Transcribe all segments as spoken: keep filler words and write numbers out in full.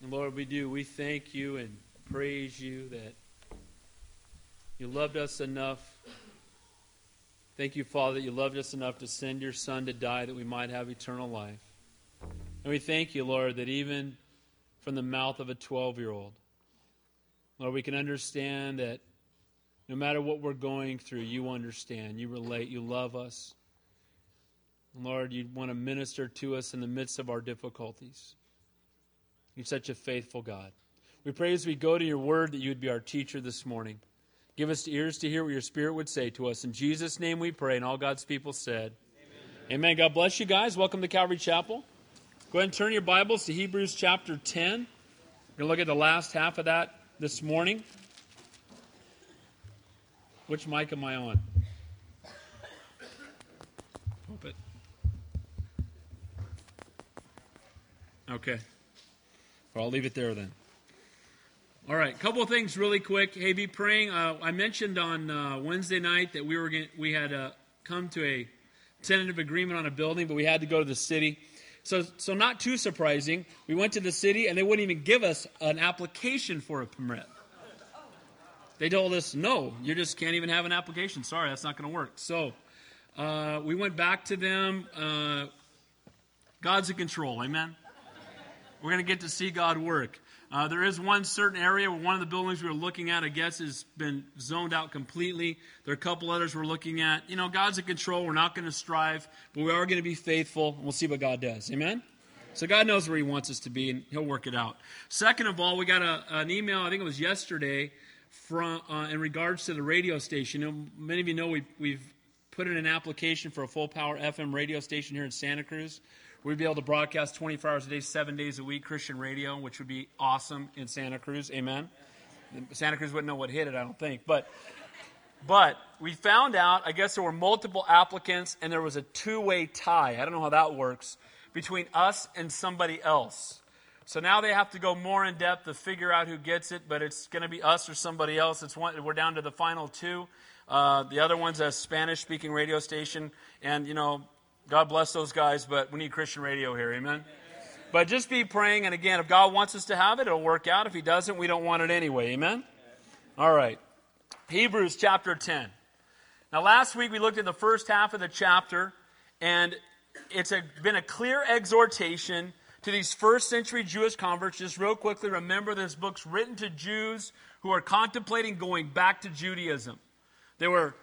And Lord, we do. We thank you and praise you that you loved us enough. Thank you, Father, that you loved us enough to send your Son to die that we might have eternal life. And we thank you, Lord, that even from the mouth of a twelve-year-old, Lord, we can understand that no matter what we're going through, you understand, you relate, you love us. And Lord, you want to minister to us in the midst of our difficulties. You're such a faithful God. We pray as we go to your word that you would be our teacher this morning. Give us ears to hear what your Spirit would say to us. In Jesus' name we pray, and all God's people said, Amen. Amen. God bless you guys. Welcome to Calvary Chapel. Go ahead and turn your Bibles to Hebrews chapter ten. We're going to look at the last half of that this morning. Which mic am I on? Hope it. Okay. Well, I'll leave it there then. All right, a couple of things really quick. Hey, be praying. Uh, I mentioned on uh, Wednesday night that we were gonna, we had uh, come to a tentative agreement on a building, but we had to go to the city. So, so not too surprising. We went to the city, and they wouldn't even give us an application for a permit. They told us, no, you just can't even have an application. Sorry, that's not going to work. So uh, we went back to them. Uh, God's in control, amen? We're going to get to see God work. Uh, there is one certain area where one of the buildings we were looking at, I guess, has been zoned out completely. There are a couple others we're looking at. You know, God's in control. We're not going to strive, but we are going to be faithful, and we'll see what God does. Amen? So God knows where he wants us to be, and he'll work it out. Second of all, we got a, an email, I think it was yesterday, from uh, in regards to the radio station. You know, many of you know we, we've put in an application for a full-power F M radio station here in Santa Cruz. We'd be able to broadcast twenty-four hours a day, seven days a week, Christian radio, which would be awesome in Santa Cruz. Amen? Santa Cruz wouldn't know what hit it, I don't think. But but we found out, I guess there were multiple applicants, and there was a two-way tie. I don't know how that works, between us and somebody else. So now they have to go more in depth to figure out who gets it, but it's going to be us or somebody else. It's one, we're down to the final two. Uh, the other one's a Spanish-speaking radio station, and, you know, God bless those guys, but we need Christian radio here, amen? But just be praying, and again, if God wants us to have it, it'll work out. If he doesn't, we don't want it anyway, amen? All right. Hebrews chapter ten. Now, last week we looked at the first half of the chapter, and it's a, been a clear exhortation to these first century Jewish converts. Just real quickly, remember this book's written to Jews who are contemplating going back to Judaism. They were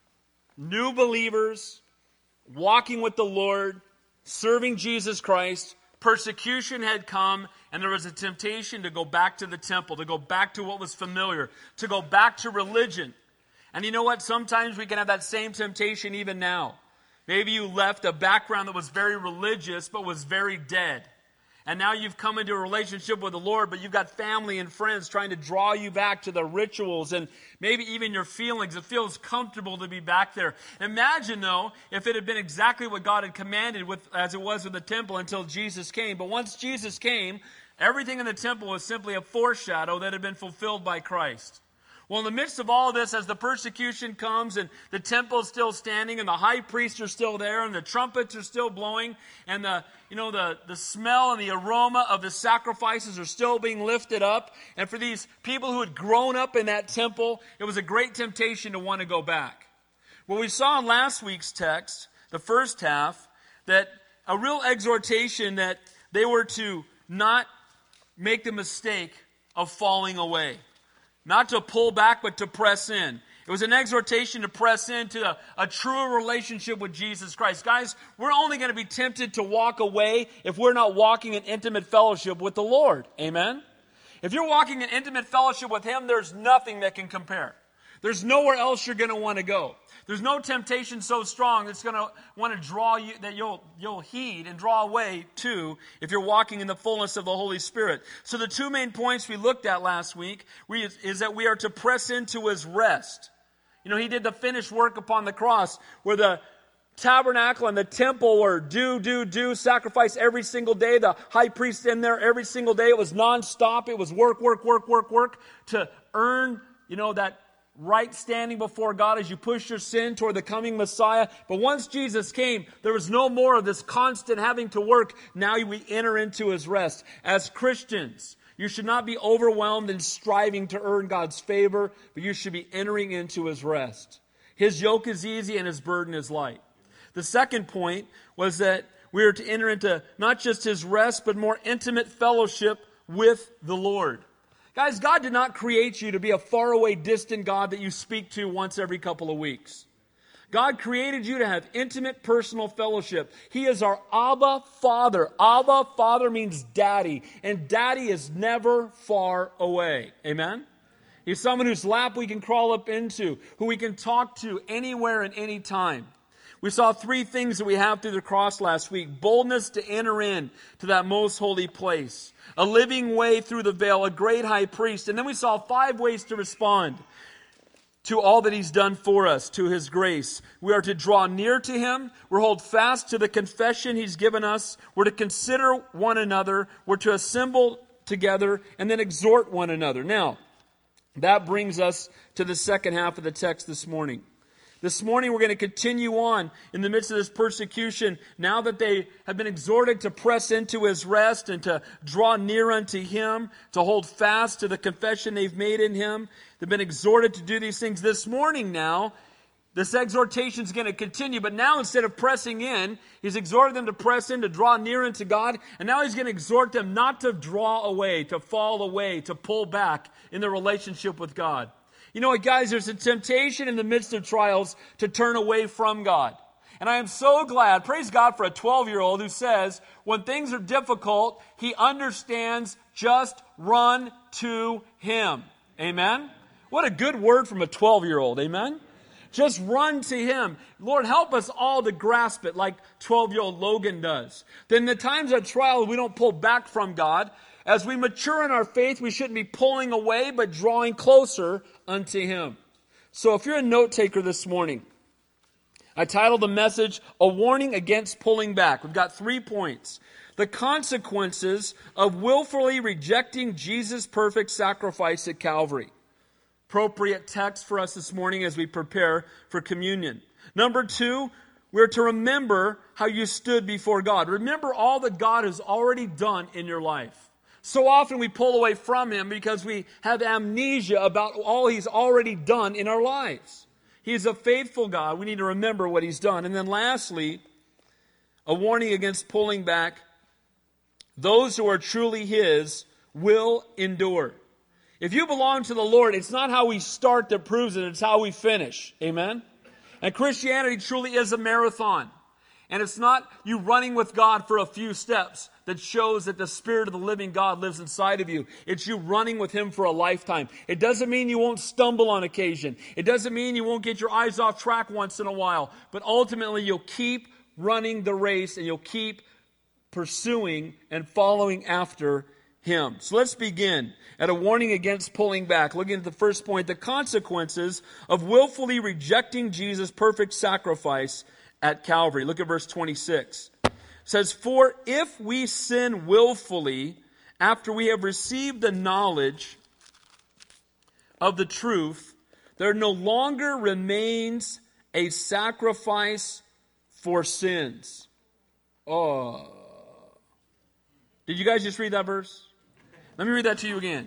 new believers, walking with the Lord, serving Jesus Christ. Persecution had come, and there was a temptation to go back to the temple, to go back to what was familiar, to go back to religion. And you know what? Sometimes we can have that same temptation even now. Maybe you left a background that was very religious, but was very dead. And now you've come into a relationship with the Lord, but you've got family and friends trying to draw you back to the rituals and maybe even your feelings. It feels comfortable to be back there. Imagine, though, if it had been exactly what God had commanded with, as it was with the temple until Jesus came. But once Jesus came, everything in the temple was simply a foreshadow that had been fulfilled by Christ. Well, in the midst of all this, as the persecution comes and the temple is still standing and the high priests are still there and the trumpets are still blowing and the, you know, the, the smell and the aroma of the sacrifices are still being lifted up. And for these people who had grown up in that temple, it was a great temptation to want to go back. Well, we saw in last week's text, the first half, that a real exhortation that they were to not make the mistake of falling away. Not to pull back, but to press in. It was an exhortation to press into a, a true relationship with Jesus Christ. Guys, we're only going to be tempted to walk away if we're not walking in intimate fellowship with the Lord. Amen? If you're walking in intimate fellowship with Him, there's nothing that can compare. There's nowhere else you're going to want to go. There's no temptation so strong that's going to want to draw you, that you'll you'll heed and draw away to if you're walking in the fullness of the Holy Spirit. So the two main points we looked at last week we, is that we are to press into His rest. You know, He did the finished work upon the cross where the tabernacle and the temple were do, do, do, sacrifice every single day. The high priest in there every single day. It was nonstop. It was work, work, work, work, work to earn, you know, that right standing before God as you push your sin toward the coming Messiah. But once Jesus came, there was no more of this constant having to work. Now we enter into His rest. As Christians, You should not be overwhelmed in striving to earn God's favor, but you should be entering into His rest. His yoke is easy and His burden is light. The second point was that we are to enter into not just His rest, but more intimate fellowship with the Lord. Guys, God did not create you to be a faraway, distant God that you speak to once every couple of weeks. God created you to have intimate personal fellowship. He is our Abba Father. Abba Father means daddy, and daddy is never far away. Amen? He's someone whose lap we can crawl up into, who we can talk to anywhere and any time. We saw three things that we have through the cross last week. Boldness to enter in to that most holy place. A living way through the veil, a great high priest. And then we saw five ways to respond to all that He's done for us, to His grace. We are to draw near to Him. We're to hold fast to the confession He's given us. We're to consider one another. We're to assemble together and then exhort one another. Now, that brings us to the second half of the text this morning. This morning we're going to continue on in the midst of this persecution. Now that they have been exhorted to press into His rest and to draw near unto Him, to hold fast to the confession they've made in Him. They've been exhorted to do these things. This morning now, this exhortation is going to continue. But now instead of pressing in, He's exhorted them to press in, to draw near unto God. And now He's going to exhort them not to draw away, to fall away, to pull back in their relationship with God. You know what, guys? There's a temptation in the midst of trials to turn away from God. And I am so glad, praise God for a twelve-year-old who says, when things are difficult, he understands, just run to Him. Amen? What a good word from a twelve-year-old. Amen? Just run to Him. Lord, help us all to grasp it like twelve-year-old Logan does. Then the times of trial, we don't pull back from God. As we mature in our faith, we shouldn't be pulling away, but drawing closer unto Him. So if you're a note taker this morning, I titled the message, A Warning Against Pulling Back. We've got three points. The consequences of willfully rejecting Jesus' perfect sacrifice at Calvary. Appropriate text for us this morning as we prepare for communion. Number two, we're to remember how you stood before God. Remember all that God has already done in your life. So often we pull away from Him because we have amnesia about all He's already done in our lives. He's a faithful God. We need to remember what He's done. And then lastly, a warning against pulling back. Those who are truly His will endure. If you belong to the Lord, it's not how we start that proves it, it's how we finish. Amen? And Christianity truly is a marathon. And it's not you running with God for a few steps that shows that the Spirit of the living God lives inside of you. It's you running with Him for a lifetime. It doesn't mean you won't stumble on occasion. It doesn't mean you won't get your eyes off track once in a while. But ultimately, you'll keep running the race and you'll keep pursuing and following after Him. So let's begin at a warning against pulling back. Looking at the first point, the consequences of willfully rejecting Jesus' perfect sacrifice at Calvary. Look at verse twenty-six. It says, for if we sin willfully after we have received the knowledge of the truth, there no longer remains a sacrifice for sins. Oh. Did you guys just read that verse? Let me read that to you again.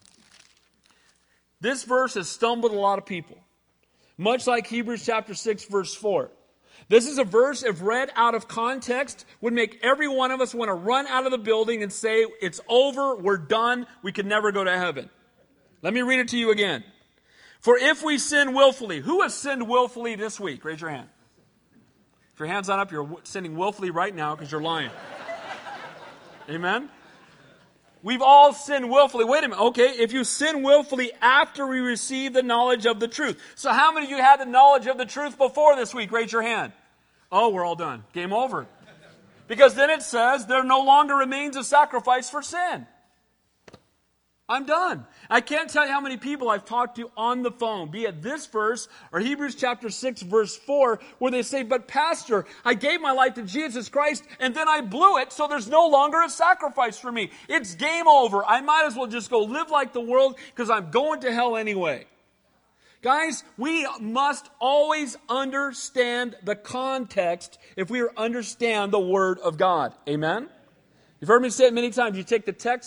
This verse has stumbled a lot of people. Much like Hebrews chapter six, verse four. This is a verse, if read out of context, would make every one of us want to run out of the building and say, it's over, we're done, we can never go to heaven. Let me read it to you again. For if we sin willfully, who has sinned willfully this week? Raise your hand. If your hand's not up, you're sinning willfully right now because you're lying. Amen? We've all sinned willfully. Wait a minute. Okay, if you sin willfully after we receive the knowledge of the truth. So how many of you had the knowledge of the truth before this week? Raise your hand. Oh, we're all done. Game over. Because then it says, there no longer remains a sacrifice for sin. I'm done. I can't tell you how many people I've talked to on the phone, be it this verse or Hebrews chapter six, verse four, where they say, but Pastor, I gave my life to Jesus Christ and then I blew it, so there's no longer a sacrifice for me. It's game over. I might as well just go live like the world because I'm going to hell anyway. Guys, we must always understand the context if we understand the Word of God. Amen? You've heard me say it many times. You take the text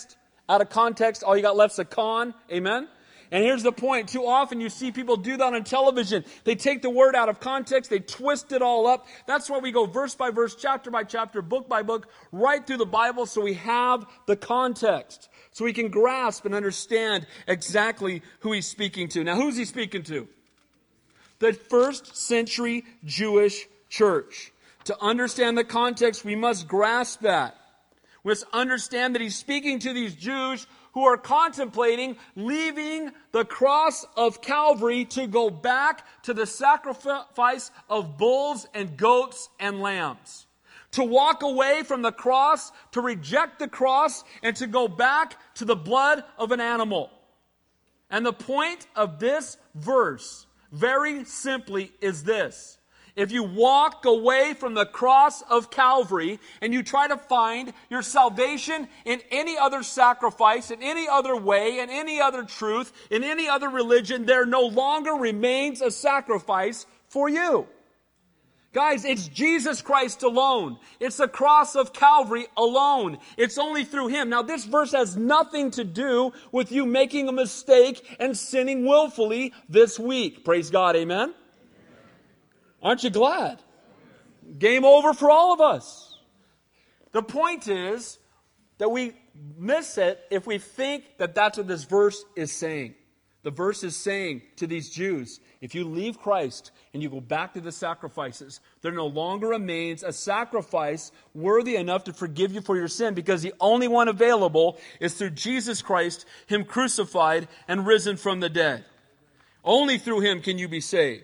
out of context, all you got left is a con. Amen? And here's the point. Too often you see people do that on television. They take the word out of context. They twist it all up. That's why we go verse by verse, chapter by chapter, book by book, right through the Bible so we have the context. So we can grasp and understand exactly who he's speaking to. Now, who's he speaking to? The first century Jewish church. To understand the context, we must grasp that. We must understand that he's speaking to these Jews who are contemplating leaving the cross of Calvary to go back to the sacrifice of bulls and goats and lambs. To walk away from the cross, to reject the cross, and to go back to the blood of an animal. And the point of this verse, very simply, is this. If you walk away from the cross of Calvary and you try to find your salvation in any other sacrifice, in any other way, in any other truth, in any other religion, there no longer remains a sacrifice for you. Guys, it's Jesus Christ alone. It's the cross of Calvary alone. It's only through Him. Now, this verse has nothing to do with you making a mistake and sinning willfully this week. Praise God, amen? Aren't you glad? Game over for all of us. The point is that we miss it if we think that that's what this verse is saying. The verse is saying to these Jews, if you leave Christ and you go back to the sacrifices, there no longer remains a sacrifice worthy enough to forgive you for your sin, because the only one available is through Jesus Christ, Him crucified and risen from the dead. Only through Him can you be saved.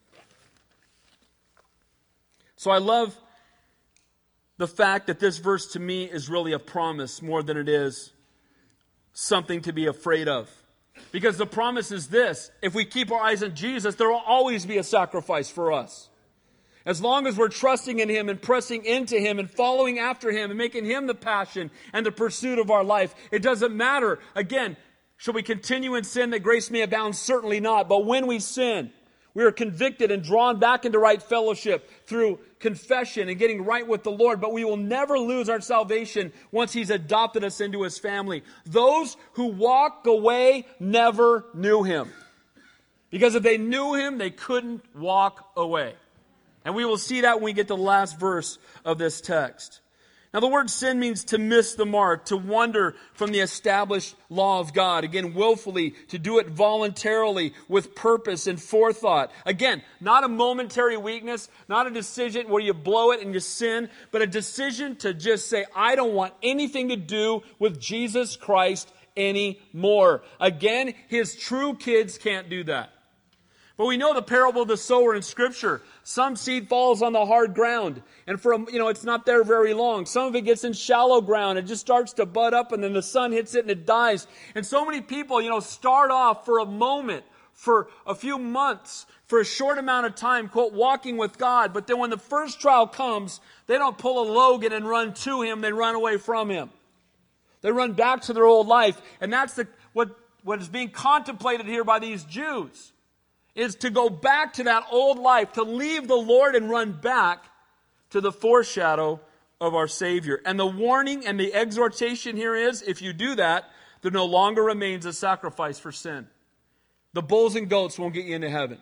So I love the fact that this verse to me is really a promise more than it is something to be afraid of. Because the promise is this: if we keep our eyes on Jesus, there will always be a sacrifice for us. As long as we're trusting in Him and pressing into Him and following after Him and making Him the passion and the pursuit of our life, it doesn't matter. Again, shall we continue in sin that grace may abound? Certainly not. But when we sin, we are convicted and drawn back into right fellowship through confession and getting right with the Lord. But we will never lose our salvation once He's adopted us into His family. Those who walk away never knew Him. Because if they knew Him, they couldn't walk away. And we will see that when we get to the last verse of this text. Now, the word sin means to miss the mark, to wander from the established law of God. Again, willfully, to do it voluntarily, with purpose and forethought. Again, not a momentary weakness, not a decision where you blow it and you sin, but a decision to just say, I don't want anything to do with Jesus Christ anymore. Again, His true kids can't do that. But we know the parable of the sower in Scripture. Some seed falls on the hard ground, and for a, you know it's not there very long. Some of it gets in shallow ground. It just starts to bud up, and then the sun hits it and it dies. And so many people, you know, start off for a moment, for a few months, for a short amount of time, quote, walking with God. But then when the first trial comes, they don't pull a Logan and run to Him. They run away from Him. They run back to their old life, and that's the what what is being contemplated here by these Jews. Is to go back to that old life, to leave the Lord and run back to the foreshadow of our Savior. And the warning and the exhortation here is, if you do that, there no longer remains a sacrifice for sin. The bulls and goats won't get you into heaven.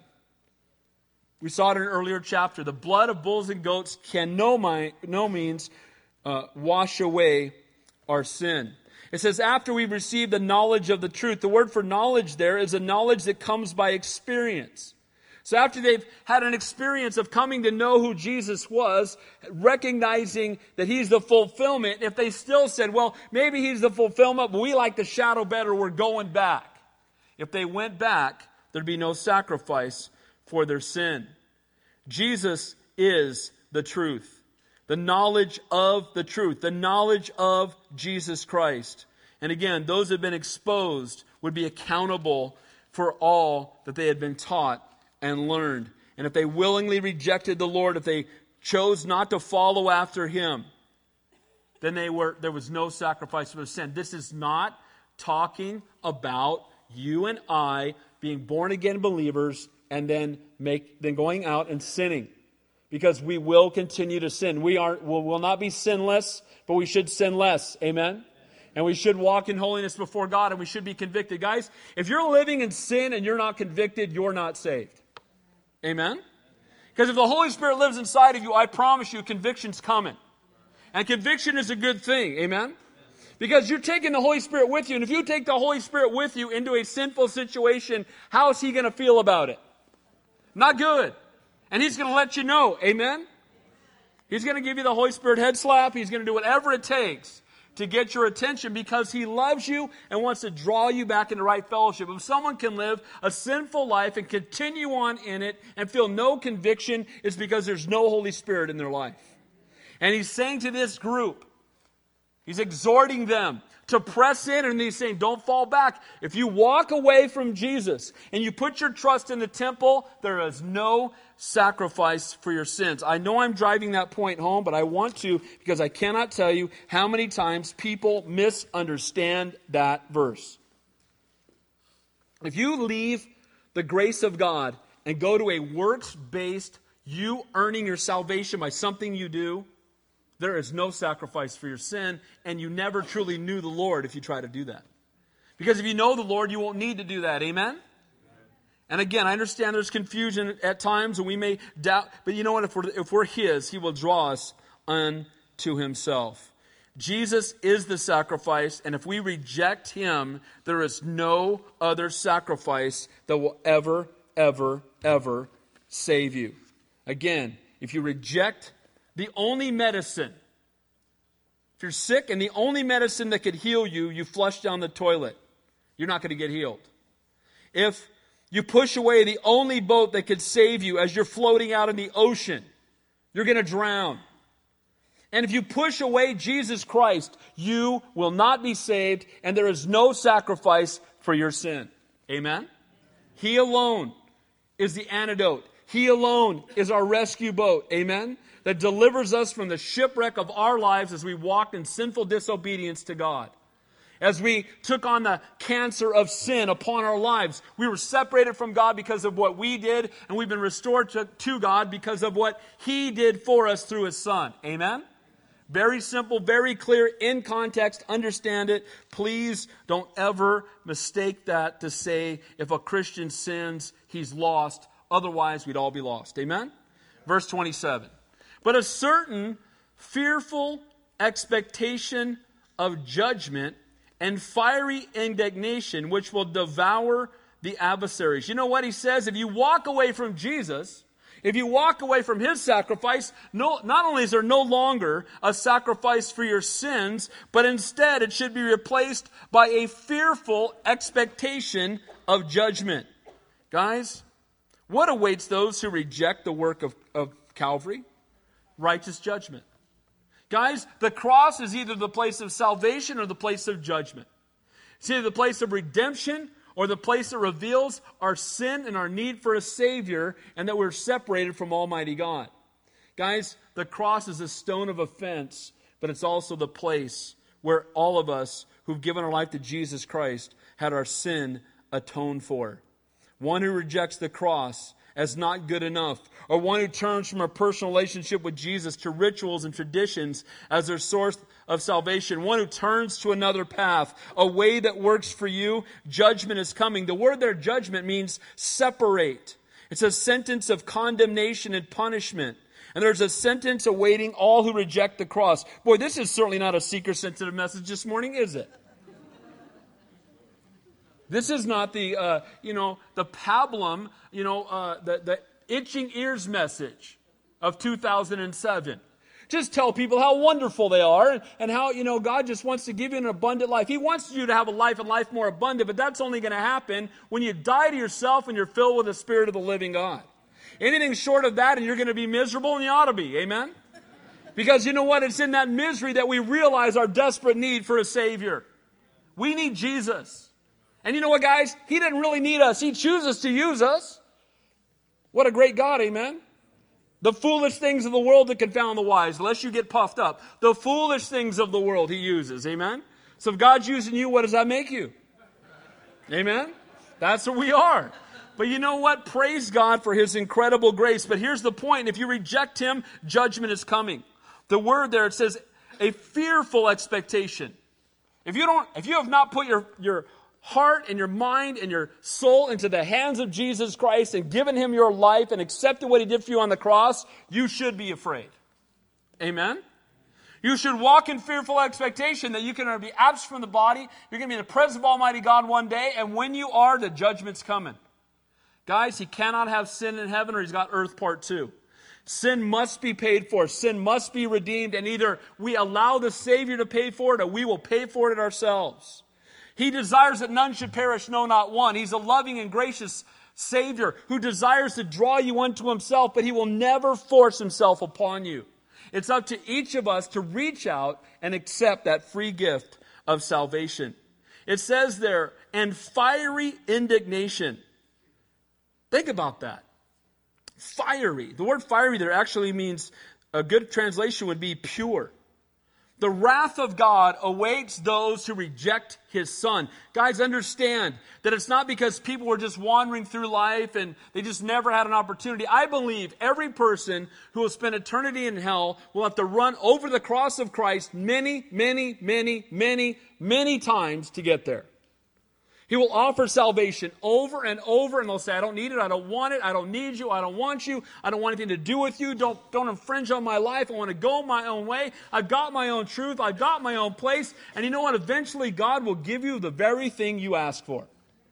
We saw it in an earlier chapter. The blood of bulls and goats can no, mi- no means uh, wash away our sin. It says, after we've received the knowledge of the truth. The word for knowledge there is a knowledge that comes by experience. So after they've had an experience of coming to know who Jesus was, recognizing that He's the fulfillment, if they still said, well, maybe He's the fulfillment, but we like the shadow better, we're going back. If they went back, there'd be no sacrifice for their sin. Jesus is the truth. The knowledge of the truth. The knowledge of Jesus Christ. And again, those who have been exposed would be accountable for all that they had been taught and learned. And if they willingly rejected the Lord, if they chose not to follow after Him, then they were there was no sacrifice for their sin. This is not talking about you and I being born again believers and then make then going out and sinning. Because we will continue to sin. We are, will, will not be sinless, but we should sin less. Amen? And we should walk in holiness before God, and we should be convicted. Guys, if you're living in sin and you're not convicted, you're not saved. Amen? Because if the Holy Spirit lives inside of you, I promise you, conviction's coming. And conviction is a good thing. Amen? Because you're taking the Holy Spirit with you, and if you take the Holy Spirit with you into a sinful situation, how is He going to feel about it? Not good. And He's going to let you know. Amen? He's going to give you the Holy Spirit head slap. He's going to do whatever it takes to get your attention because He loves you and wants to draw you back into right fellowship. If someone can live a sinful life and continue on in it and feel no conviction, it's because there's no Holy Spirit in their life. And He's saying to this group, He's exhorting them to press in, and He's saying, don't fall back. If you walk away from Jesus and you put your trust in the temple, there is no sacrifice for your sins. I know I'm driving that point home, but I want to because I cannot tell you how many times people misunderstand that verse. If you leave the grace of God and go to a works-based, you earning your salvation by something you do, there is no sacrifice for your sin, and you never truly knew the Lord if you try to do that. Because if you know the Lord, you won't need to do that. Amen? And again, I understand there's confusion at times, and we may doubt. But you know what? If we're, if we're His, He will draw us unto Himself. Jesus is the sacrifice, and if we reject Him, there is no other sacrifice that will ever, ever, ever save you. Again, if you reject the only medicine, if you're sick and the only medicine that could heal you, you flush down the toilet, you're not going to get healed. If you push away the only boat that could save you as you're floating out in the ocean, you're going to drown. And if you push away Jesus Christ, you will not be saved, and there is no sacrifice for your sin. Amen? He alone is the antidote. He alone is our rescue boat. Amen? That delivers us from the shipwreck of our lives as we walked in sinful disobedience to God. As we took on the cancer of sin upon our lives, we were separated from God because of what we did, and we've been restored to, to God because of what He did for us through His Son. Amen? Very simple, very clear, in context, understand it. Please don't ever mistake that to say if a Christian sins, he's lost. Otherwise, we'd all be lost. Amen? Verse twenty-seven. But a certain fearful expectation of judgment and fiery indignation which will devour the adversaries. You know what he says? If you walk away from Jesus, if you walk away from His sacrifice, no, not only is there no longer a sacrifice for your sins, but instead it should be replaced by a fearful expectation of judgment. Guys, what awaits those who reject the work of, of Calvary? Righteous judgment. Guys, the cross is either the place of salvation or the place of judgment. It's either the place of redemption or the place that reveals our sin and our need for a Savior and that we're separated from Almighty God. Guys, the cross is a stone of offense, but it's also the place where all of us who've given our life to Jesus Christ had our sin atoned for. One who rejects the cross as not good enough, or one who turns from a personal relationship with Jesus to rituals and traditions as their source of salvation, one who turns to another path, a way that works for you, judgment is coming. The word there, judgment, means separate. It's a sentence of condemnation and punishment. And there's a sentence awaiting all who reject the cross. Boy, this is certainly not a seeker-sensitive message this morning, is it? This is not the, uh, you know, the pablum, you know, uh, the, the itching ears message of two thousand seven. Just tell people how wonderful they are and, and how, you know, God just wants to give you an abundant life. He wants you to have a life and life more abundant, but that's only going to happen when you die to yourself and you're filled with the Spirit of the living God. Anything short of that and you're going to be miserable, and you ought to be. Amen? Because you know what? It's in that misery that we realize our desperate need for a Savior. We need Jesus. And you know what, guys? He didn't really need us. He chooses to use us. What a great God, amen? The foolish things of the world that confound the wise, lest you get puffed up. The foolish things of the world He uses, amen? So if God's using you, what does that make you? Amen? That's what we are. But you know what? Praise God for His incredible grace. But here's the point. If you reject Him, judgment is coming. The word there, it says, a fearful expectation. If you don't, if you have not put your, your heart and your mind and your soul into the hands of Jesus Christ and given him your life and accepted what he did for you on the cross, you should be afraid. Amen? You should walk in fearful expectation that you can be absent from the body. You're going to be in the presence of Almighty God one day, and when you are, the judgment's coming. Guys, he cannot have sin in heaven or he's got earth part two. Sin must be paid for. Sin must be redeemed, and either we allow the Savior to pay for it or we will pay for it ourselves. He desires that none should perish, no, not one. He's a loving and gracious Savior who desires to draw you unto himself, but he will never force himself upon you. It's up to each of us to reach out and accept that free gift of salvation. It says there, and fiery indignation. Think about that. Fiery. The word fiery there actually means, a good translation would be pure. The wrath of God awaits those who reject his Son. Guys, understand that it's not because people were just wandering through life and they just never had an opportunity. I believe every person who will spend eternity in hell will have to run over the cross of Christ many, many, many, many, many times to get there. He will offer salvation over and over, and they'll say, I don't need it, I don't want it, I don't need you, I don't want you, I don't want anything to do with you, don't, don't infringe on my life, I want to go my own way, I've got my own truth, I've got my own place, and you know what? Eventually God will give you the very thing you ask for.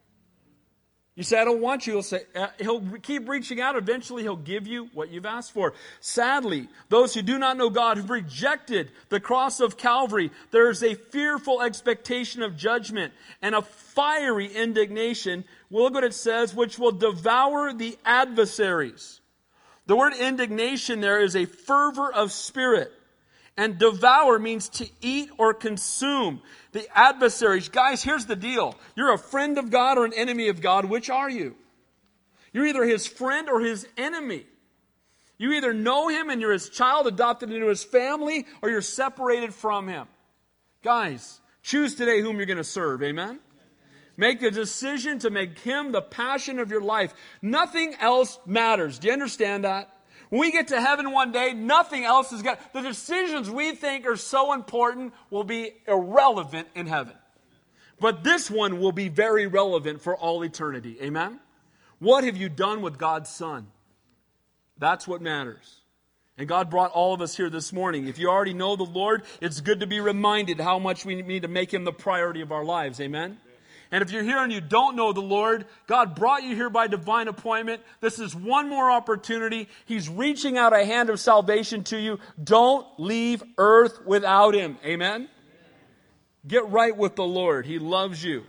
You say, I don't want you. He'll say, uh, he'll keep reaching out. Eventually, he'll give you what you've asked for. Sadly, those who do not know God have rejected the cross of Calvary. There is a fearful expectation of judgment and a fiery indignation. Well, look what it says, which will devour the adversaries. The word indignation there is a fervor of spirit. And devour means to eat or consume. The adversaries. Guys, here's the deal. You're a friend of God or an enemy of God. Which are you? You're either his friend or his enemy. You either know him and you're his child adopted into his family, or you're separated from him. Guys, choose today whom you're going to serve. Amen? Make the decision to make him the passion of your life. Nothing else matters. Do you understand that? When we get to heaven one day, nothing else is got. The decisions we think are so important will be irrelevant in heaven. But this one will be very relevant for all eternity. Amen? What have you done with God's Son? That's what matters. And God brought all of us here this morning. If you already know the Lord, it's good to be reminded how much we need to make him the priority of our lives. Amen? And if you're here and you don't know the Lord, God brought you here by divine appointment. This is one more opportunity. He's reaching out a hand of salvation to you. Don't leave earth without him. Amen? Amen. Get right with the Lord. He loves you.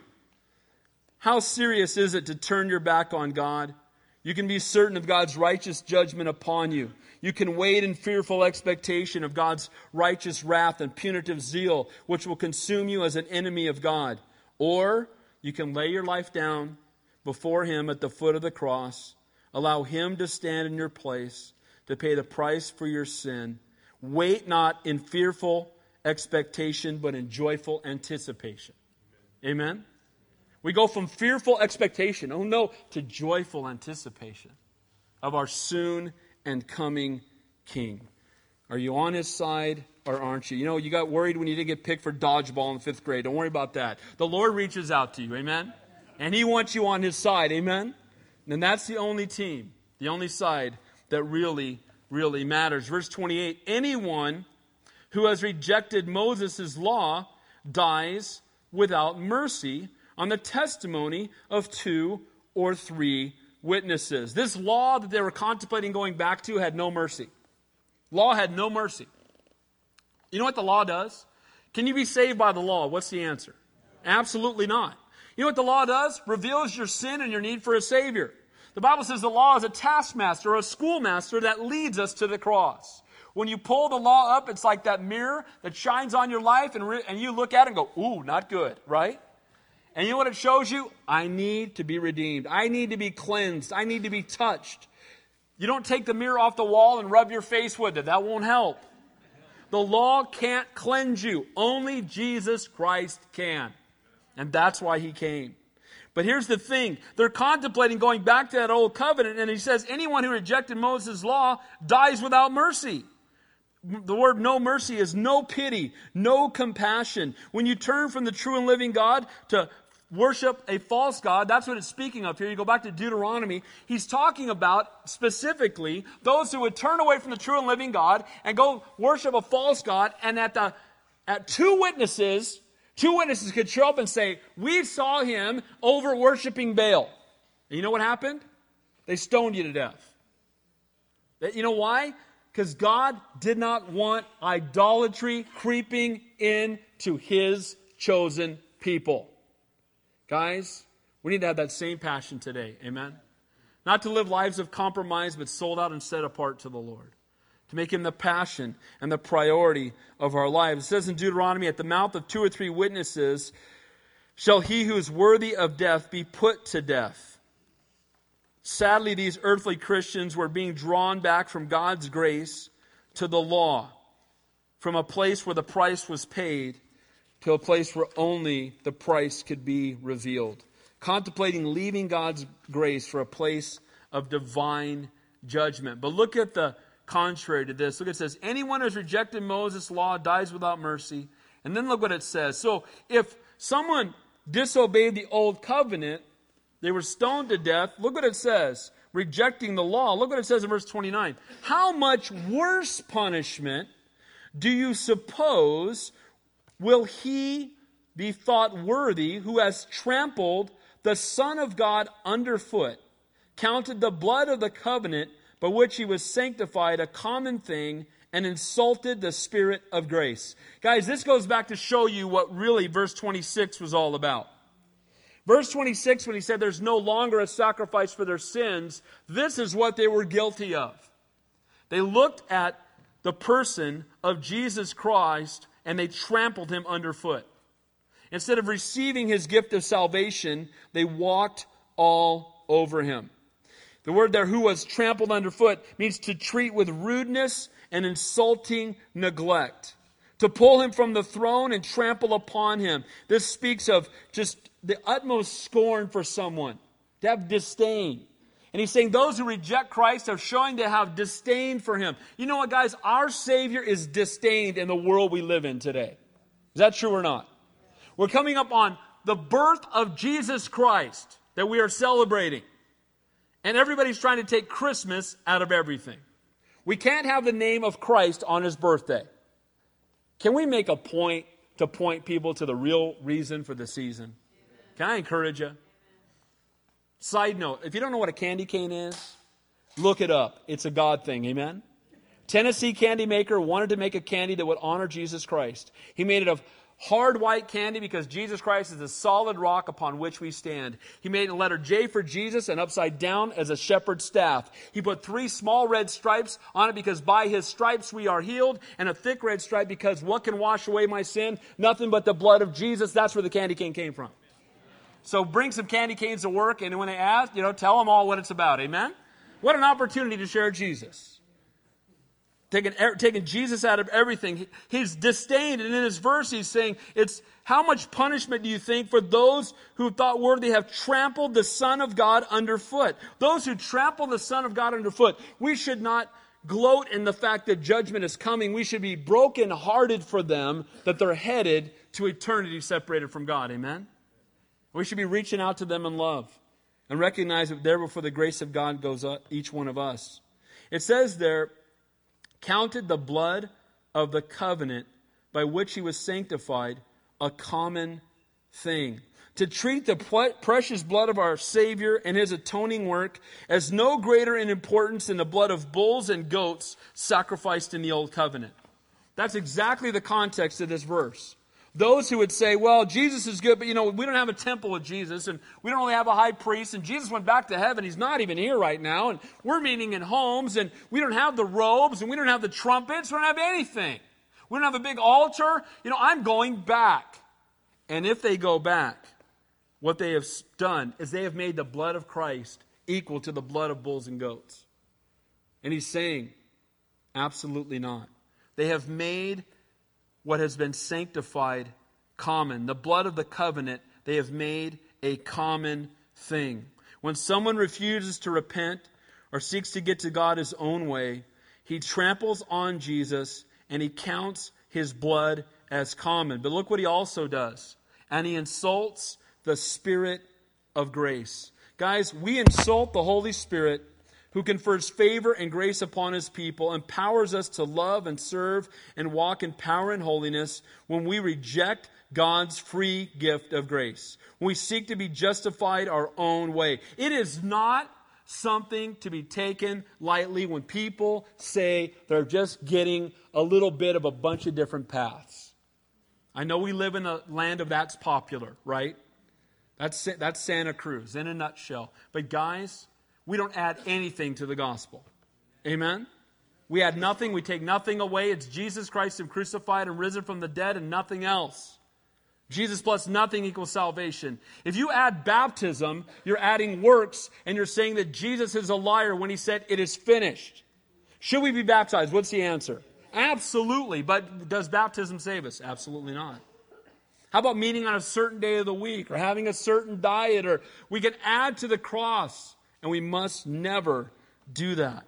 How serious is it to turn your back on God? You can be certain of God's righteous judgment upon you. You can wait in fearful expectation of God's righteous wrath and punitive zeal, which will consume you as an enemy of God. Or you can lay your life down before him at the foot of the cross. Allow him to stand in your place to pay the price for your sin. Wait not in fearful expectation, but in joyful anticipation. Amen? We go from fearful expectation, oh no, to joyful anticipation of our soon and coming King. Are you on his side or aren't you? You know, you got worried when you didn't get picked for dodgeball in fifth grade. Don't worry about that. The Lord reaches out to you, amen? And he wants you on his side, amen? And that's the only team, the only side that really, really matters. Verse twenty-eight, anyone who has rejected Moses' law dies without mercy on the testimony of two or three witnesses. This law that they were contemplating going back to had no mercy. Law had no mercy. You know what the law does? Can you be saved by the law? What's the answer? Absolutely not. You know what the law does? Reveals your sin and your need for a Savior. The Bible says the law is a taskmaster or a schoolmaster that leads us to the cross. When you pull the law up, it's like that mirror that shines on your life, and, re- and you look at it and go, ooh, not good, right? And you know what it shows you? I need to be redeemed. I need to be cleansed. I need to be touched. You don't take the mirror off the wall and rub your face with it. That won't help. The law can't cleanse you. Only Jesus Christ can. And that's why he came. But here's the thing. They're contemplating going back to that old covenant. And he says, anyone who rejected Moses' law dies without mercy. The word no mercy is no pity, no compassion. When you turn from the true and living God to worship a false god, that's what it's speaking of here. You go back to Deuteronomy. He's talking about specifically those who would turn away from the true and living God and go worship a false god, and at the at two witnesses, two witnesses could show up and say, we saw him over worshiping Baal. And you know what happened? They stoned you to death. You know why? Because God did not want idolatry creeping into His chosen people. Guys, we need to have that same passion today. Amen? Not to live lives of compromise, but sold out and set apart to the Lord. To make Him the passion and the priority of our lives. It says in Deuteronomy, at the mouth of two or three witnesses shall he who is worthy of death be put to death. Sadly, these earthly Christians were being drawn back from God's grace to the law, from a place where the price was paid to a place where only the price could be revealed. Contemplating leaving God's grace for a place of divine judgment. But look at the contrary to this. Look, it says, anyone who has rejected Moses' law dies without mercy. And then look what it says. So if someone disobeyed the old covenant, they were stoned to death. Look what it says. Rejecting the law. Look what it says in verse twenty-nine. How much worse punishment do you suppose will he be thought worthy who has trampled the Son of God underfoot, counted the blood of the covenant by which he was sanctified a common thing, and insulted the Spirit of grace? Guys, this goes back to show you what really verse twenty-six was all about. Verse twenty-six, when he said there's no longer a sacrifice for their sins, this is what they were guilty of. They looked at the person of Jesus Christ and they trampled him underfoot. Instead of receiving his gift of salvation, they walked all over him. The word there, who was trampled underfoot, means to treat with rudeness and insulting neglect. To pull him from the throne and trample upon him. This speaks of just the utmost scorn for someone. To have disdain. And he's saying those who reject Christ are showing to have disdain for Him. You know what, guys? Our Savior is disdained in the world we live in today. Is that true or not? We're coming up on the birth of Jesus Christ that we are celebrating. And everybody's trying to take Christmas out of everything. We can't have the name of Christ on His birthday. Can we make a point to point people to the real reason for the season? Can I encourage you? Side note, if you don't know what a candy cane is, look it up. It's a God thing, amen? Tennessee candy maker wanted to make a candy that would honor Jesus Christ. He made it of hard white candy because Jesus Christ is the solid rock upon which we stand. He made a letter J for Jesus and upside down as a shepherd's staff. He put three small red stripes on it because by His stripes we are healed, and a thick red stripe because what can wash away my sin? Nothing but the blood of Jesus. That's where the candy cane came from. So bring some candy canes to work, and when they ask, you know, tell them all what it's about. Amen? What an opportunity to share Jesus. Taking, taking Jesus out of everything. He's disdained, and in his verse he's saying, it's how much punishment do you think for those who thought worthy have trampled the Son of God underfoot? Those who trample the Son of God underfoot. We should not gloat in the fact that judgment is coming. We should be brokenhearted for them that they're headed to eternity separated from God. Amen? We should be reaching out to them in love and recognize that there before the grace of God goes up each one of us. It says there, counted the blood of the covenant by which he was sanctified a common thing. To treat the precious blood of our Savior and His atoning work as no greater in importance than the blood of bulls and goats sacrificed in the old covenant. That's exactly the context of this verse. Those who would say, well, Jesus is good, but you know, we don't have a temple with Jesus, and we don't really have a high priest, and Jesus went back to heaven. He's not even here right now, and we're meeting in homes, and we don't have the robes, and we don't have the trumpets, we don't have anything. We don't have a big altar. You know, I'm going back. And if they go back, what they have done is they have made the blood of Christ equal to the blood of bulls and goats. And he's saying, absolutely not. They have made what has been sanctified common. The blood of the covenant they have made a common thing. When someone refuses to repent or seeks to get to God his own way, he tramples on Jesus and he counts his blood as common. But look what he also does. And he insults the Spirit of grace. Guys, we insult the Holy Spirit, who confers favor and grace upon his people, empowers us to love and serve and walk in power and holiness when we reject God's free gift of grace. When we seek to be justified our own way. It is not something to be taken lightly when people say they're just getting a little bit of a bunch of different paths. I know we live in a land of that's popular, right? That's, that's Santa Cruz in a nutshell. But guys, we don't add anything to the gospel. Amen? We add nothing. We take nothing away. It's Jesus Christ Him crucified and risen from the dead and nothing else. Jesus plus nothing equals salvation. If you add baptism, you're adding works, and you're saying that Jesus is a liar when He said, it is finished. Should we be baptized? What's the answer? Absolutely. But does baptism save us? Absolutely not. How about meeting on a certain day of the week or having a certain diet? Or we can add to the cross, and we must never do that.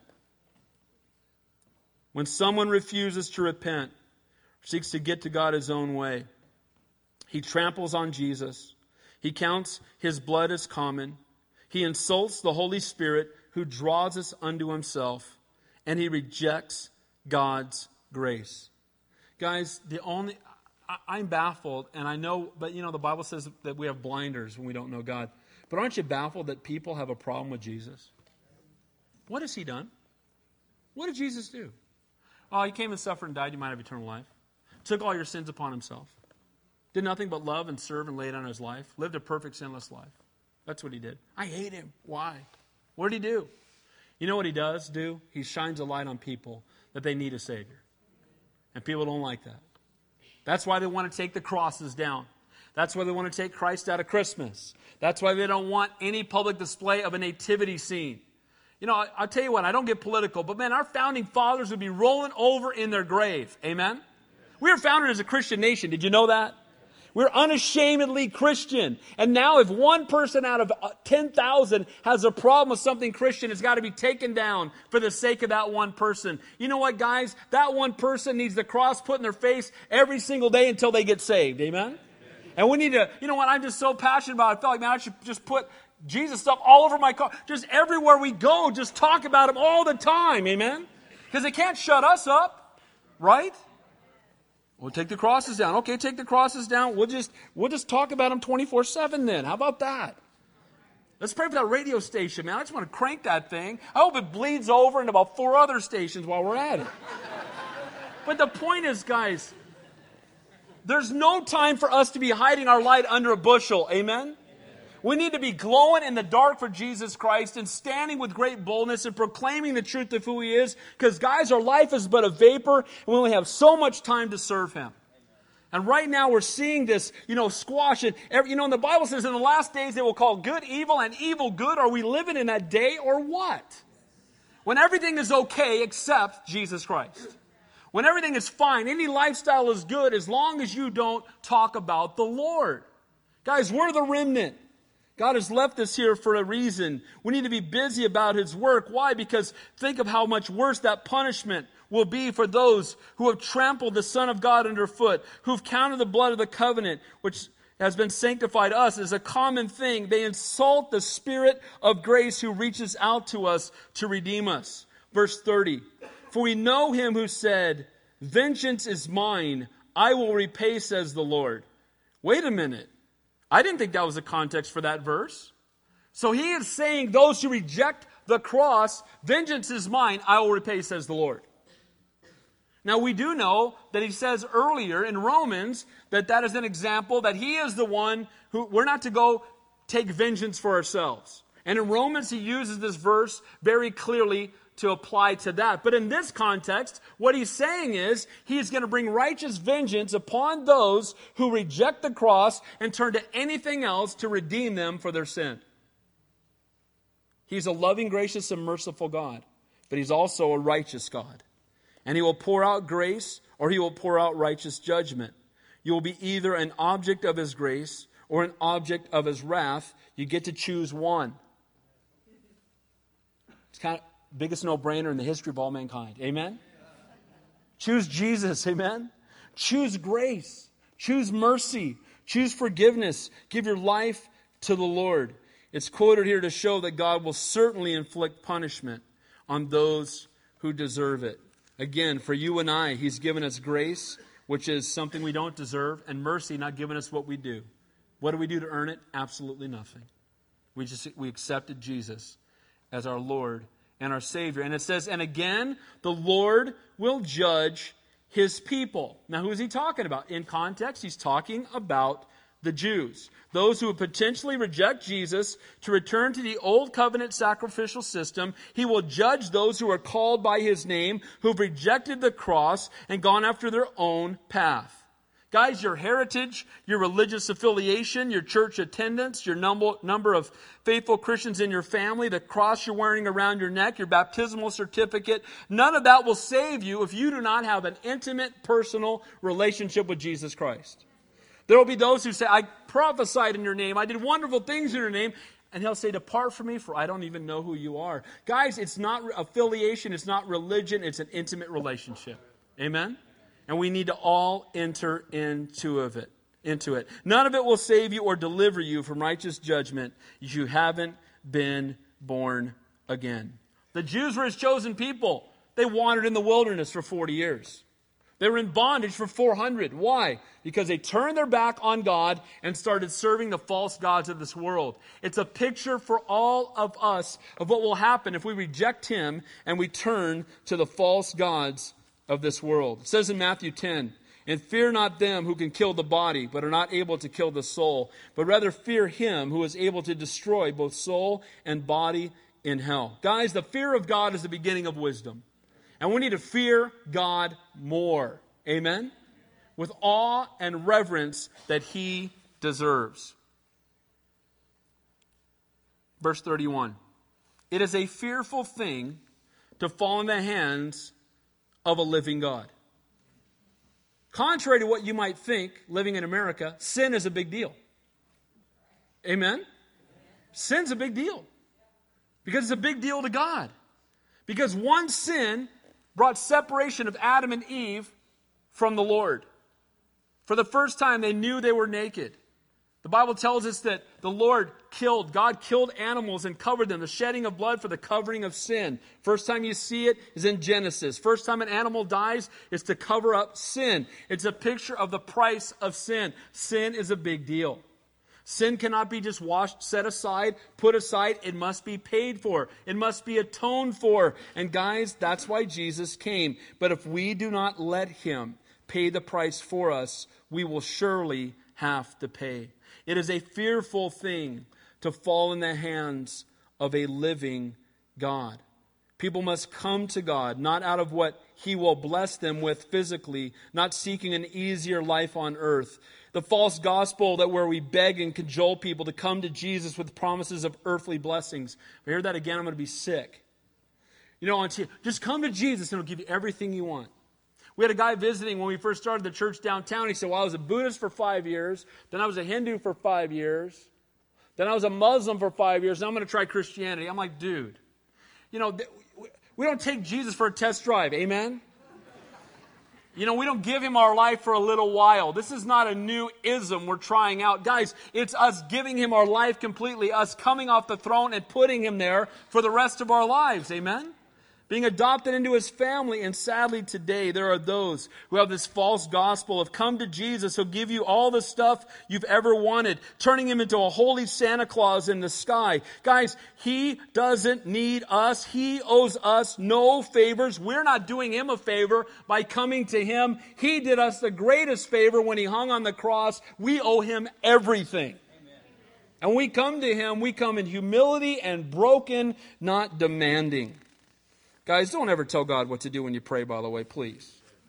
When someone refuses to repent, seeks to get to God his own way, he tramples on Jesus. He counts his blood as common. He insults the Holy Spirit who draws us unto himself. And he rejects God's grace. Guys, the only... I, I'm baffled, and I know, but you know, the Bible says that we have blinders when we don't know God. But aren't you baffled that people have a problem with Jesus? What has He done? What did Jesus do? Oh, He came and suffered and died. You might have eternal life. Took all your sins upon Himself. Did nothing but love and serve and lay down His life. Lived a perfect, sinless life. That's what He did. I hate Him. Why? What did He do? You know what He does do? He shines a light on people that they need a Savior. And people don't like that. That's why they want to take the crosses down. That's why they want to take Christ out of Christmas. That's why they don't want any public display of a nativity scene. You know, I, I'll tell you what, I don't get political, but man, our founding fathers would be rolling over in their grave. Amen? We were founded as a Christian nation. Did you know that? We're unashamedly Christian. And now if one person out of ten thousand has a problem with something Christian, it's got to be taken down for the sake of that one person. You know what, guys? That one person needs the cross put in their face every single day until they get saved. Amen? And we need to, you know what, I'm just so passionate about it. I felt like, man, I should just put Jesus stuff all over my car. Just everywhere we go, just talk about Him all the time. Amen? Because they can't shut us up. Right? We'll take the crosses down. Okay, take the crosses down. We'll just we'll just talk about them twenty-four seven then. How about that? Let's pray for that radio station, man. I just want to crank that thing. I hope it bleeds over into about four other stations while we're at it. But the point is, guys, there's no time for us to be hiding our light under a bushel. Amen? We need to be glowing in the dark for Jesus Christ and standing with great boldness and proclaiming the truth of who He is. Because, guys, our life is but a vapor and we only have so much time to serve Him. And right now we're seeing this, you know, squash. And every, you know, and the Bible says in the last days they will call good evil and evil good. Are we living in that day or what? When everything is okay except Jesus Christ. When everything is fine, any lifestyle is good as long as you don't talk about the Lord. Guys, we're the remnant. God has left us here for a reason. We need to be busy about His work. Why? Because think of how much worse that punishment will be for those who have trampled the Son of God underfoot, who've counted the blood of the covenant, which has been sanctified us, as a common thing. They insult the Spirit of grace who reaches out to us to redeem us. Verse thirty. For we know Him who said, vengeance is mine, I will repay, says the Lord. Wait a minute. I didn't think that was the context for that verse. So He is saying those who reject the cross, vengeance is mine, I will repay, says the Lord. Now we do know that He says earlier in Romans that that is an example that He is the one who, we're not to go take vengeance for ourselves. And in Romans He uses this verse very clearly to apply to that. But in this context, what He's saying is He is going to bring righteous vengeance upon those who reject the cross and turn to anything else to redeem them for their sin. He's a loving, gracious, and merciful God, but He's also a righteous God. And He will pour out grace or He will pour out righteous judgment. You will be either an object of His grace or an object of His wrath. You get to choose one. It's kind of biggest no-brainer in the history of all mankind. Amen? Choose Jesus, amen? Choose grace. Choose mercy. Choose forgiveness. Give your life to the Lord. It's quoted here to show that God will certainly inflict punishment on those who deserve it. Again, for you and I, He's given us grace, which is something we don't deserve, and mercy, not giving us what we do. What do we do to earn it? Absolutely nothing. We just we accepted Jesus as our Lord and our Savior. And it says, and again, the Lord will judge His people. Now, who is He talking about? In context, He's talking about the Jews. Those who would potentially reject Jesus to return to the old covenant sacrificial system. He will judge those who are called by His name, who have rejected the cross and gone after their own path. Guys, your heritage, your religious affiliation, your church attendance, your number, number of faithful Christians in your family, the cross you're wearing around your neck, your baptismal certificate, none of that will save you if you do not have an intimate, personal relationship with Jesus Christ. There will be those who say, I prophesied in your name, I did wonderful things in your name, and He'll say, depart from me, for I don't even know who you are. Guys, it's not affiliation, it's not religion, it's an intimate relationship. Amen? And we need to all enter into of it, into it. None of it will save you or deliver you from righteous judgment if you haven't been born again. The Jews were His chosen people. They wandered in the wilderness for forty years. They were in bondage for four hundred. Why? Because they turned their back on God and started serving the false gods of this world. It's a picture for all of us of what will happen if we reject Him and we turn to the false gods of this world. It says in Matthew ten, and fear not them who can kill the body, but are not able to kill the soul, but rather fear Him who is able to destroy both soul and body in hell. Guys, the fear of God is the beginning of wisdom. And we need to fear God more. Amen? With awe and reverence that He deserves. Verse thirty-one. It is a fearful thing to fall in the hands of a living God. Contrary to what you might think, living in America, sin is a big deal. Amen? Sin's a big deal. Because it's a big deal to God. Because one sin brought separation of Adam and Eve from the Lord. For the first time, they knew they were naked. The Bible tells us that the Lord killed, God killed animals and covered them. The shedding of blood for the covering of sin. First time you see it is in Genesis. First time an animal dies is to cover up sin. It's a picture of the price of sin. Sin is a big deal. Sin cannot be just washed, set aside, put aside. It must be paid for. It must be atoned for. And guys, that's why Jesus came. But if we do not let Him pay the price for us, we will surely have to pay. It is a fearful thing to fall in the hands of a living God. People must come to God, not out of what He will bless them with physically, not seeking an easier life on earth. The false gospel that where we beg and cajole people to come to Jesus with promises of earthly blessings. If I hear that again, I'm going to be sick. You know, just come to Jesus and He'll give you everything you want. We had a guy visiting when we first started the church downtown. He said, well, I was a Buddhist for five years. Then I was a Hindu for five years. Then I was a Muslim for five years. Now I'm going to try Christianity. I'm like, dude, you know, we don't take Jesus for a test drive. Amen? You know, we don't give Him our life for a little while. This is not a new ism we're trying out. Guys, it's us giving Him our life completely, us coming off the throne and putting Him there for the rest of our lives. Amen? Being adopted into His family. And sadly today, there are those who have this false gospel of come to Jesus who'll give you all the stuff you've ever wanted, turning Him into a holy Santa Claus in the sky. Guys, He doesn't need us. He owes us no favors. We're not doing Him a favor by coming to Him. He did us the greatest favor when He hung on the cross. We owe Him everything. Amen. And when we come to Him, we come in humility and broken, not demanding. Guys, don't ever tell God what to do when you pray, by the way, please.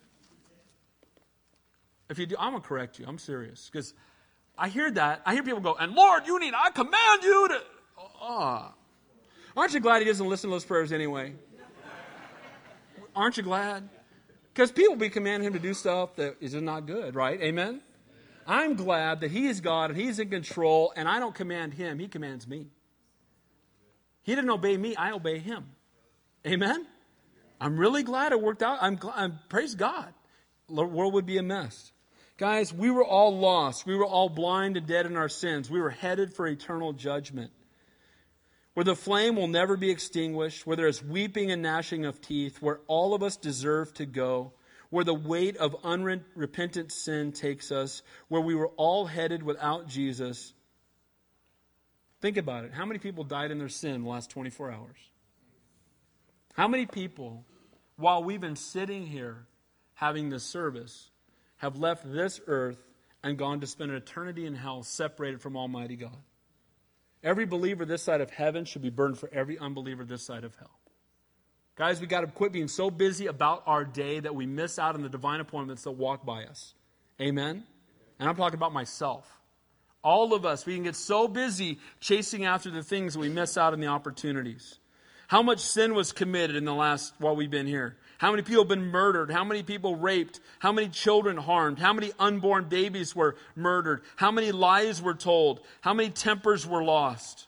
If you do, I'm going to correct you. I'm serious. Because I hear that. I hear people go, and Lord, you need, I command you to. Oh. Aren't you glad He doesn't listen to those prayers anyway? Aren't you glad? Because people be commanding Him to do stuff that is not good, right? Amen? I'm glad that He is God and He's in control, and I don't command Him. He commands me. He didn't obey me. I obey Him. Amen? I'm really glad it worked out. I'm, glad, I'm praise God. The world would be a mess. Guys, we were all lost. We were all blind and dead in our sins. We were headed for eternal judgment, where the flame will never be extinguished, where there is weeping and gnashing of teeth, where all of us deserve to go, where the weight of unrepentant sin takes us, where we were all headed without Jesus. Think about it. How many people died in their sin in the last twenty-four hours? How many people, while we've been sitting here having this service, have left this earth and gone to spend an eternity in hell separated from Almighty God? Every believer this side of heaven should be burned for every unbeliever this side of hell. Guys, we got to quit being so busy about our day that we miss out on the divine appointments that walk by us. Amen? And I'm talking about myself. All of us, we can get so busy chasing after the things that we miss out on the opportunities. How much sin was committed in the last, while we've been here? How many people have been murdered? How many people raped? How many children harmed? How many unborn babies were murdered? How many lies were told? How many tempers were lost?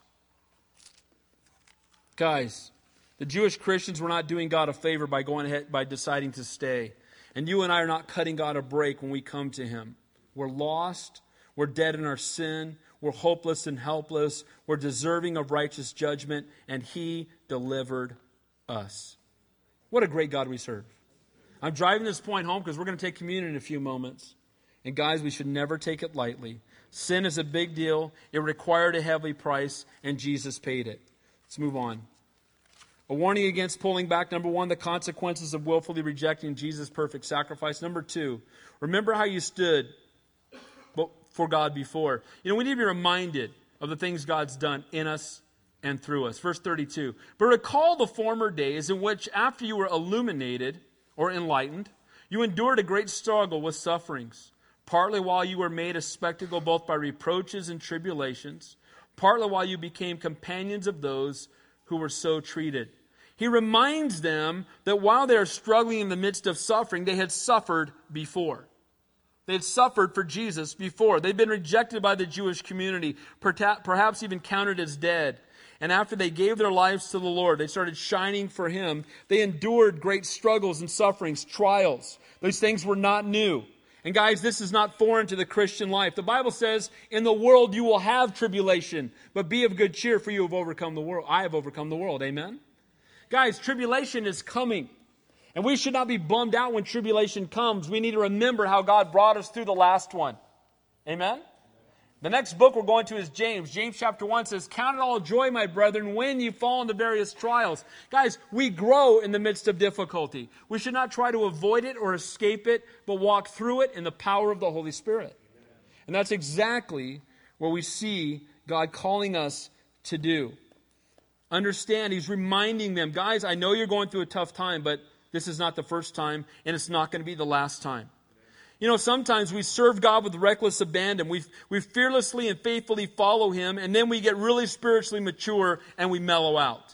Guys, the Jewish Christians were not doing God a favor by going ahead, by deciding to stay. And you and I are not cutting God a break when we come to Him. We're lost. We're dead in our sin. We're hopeless and helpless. We're deserving of righteous judgment. And He delivered us. What a great God we serve. I'm driving this point home because we're going to take communion in a few moments. And guys, we should never take it lightly. Sin is a big deal. It required a heavy price, and Jesus paid it. Let's move on. A warning against pulling back. Number one, the consequences of willfully rejecting Jesus' perfect sacrifice. Number two, remember how you stood for God before. You know, we need to be reminded of the things God's done in us and through us. Verse thirty-two. But recall the former days in which, after you were illuminated or enlightened, you endured a great struggle with sufferings, partly while you were made a spectacle both by reproaches and tribulations, partly while you became companions of those who were so treated. He reminds them that while they are struggling in the midst of suffering, they had suffered before. They had suffered for Jesus before. They'd been rejected by the Jewish community, perhaps even counted as dead. And after they gave their lives to the Lord, they started shining for Him. They endured great struggles and sufferings, trials. Those things were not new. And guys, this is not foreign to the Christian life. The Bible says, in the world you will have tribulation, but be of good cheer, for you have overcome the world. I have overcome the world. Amen? Guys, tribulation is coming. And we should not be bummed out when tribulation comes. We need to remember how God brought us through the last one. Amen? The next book we're going to is James. James chapter one says, count it all joy, my brethren, when you fall into various trials. Guys, we grow in the midst of difficulty. We should not try to avoid it or escape it, but walk through it in the power of the Holy Spirit. And that's exactly what we see God calling us to do. Understand, He's reminding them, guys, I know you're going through a tough time, but this is not the first time, and it's not going to be the last time. You know, sometimes we serve God with reckless abandon. We we fearlessly and faithfully follow Him, and then we get really spiritually mature and we mellow out.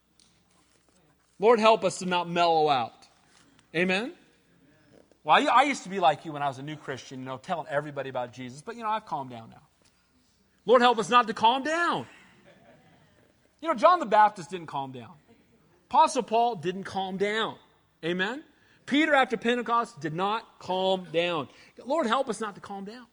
Lord, help us to not mellow out. Amen? Well, I, I used to be like you when I was a new Christian, you know, telling everybody about Jesus. But, you know, I've calmed down now. Lord, help us not to calm down. You know, John the Baptist didn't calm down. Apostle Paul didn't calm down. Amen? Peter, after Pentecost, did not calm down. Lord, help us not to calm down.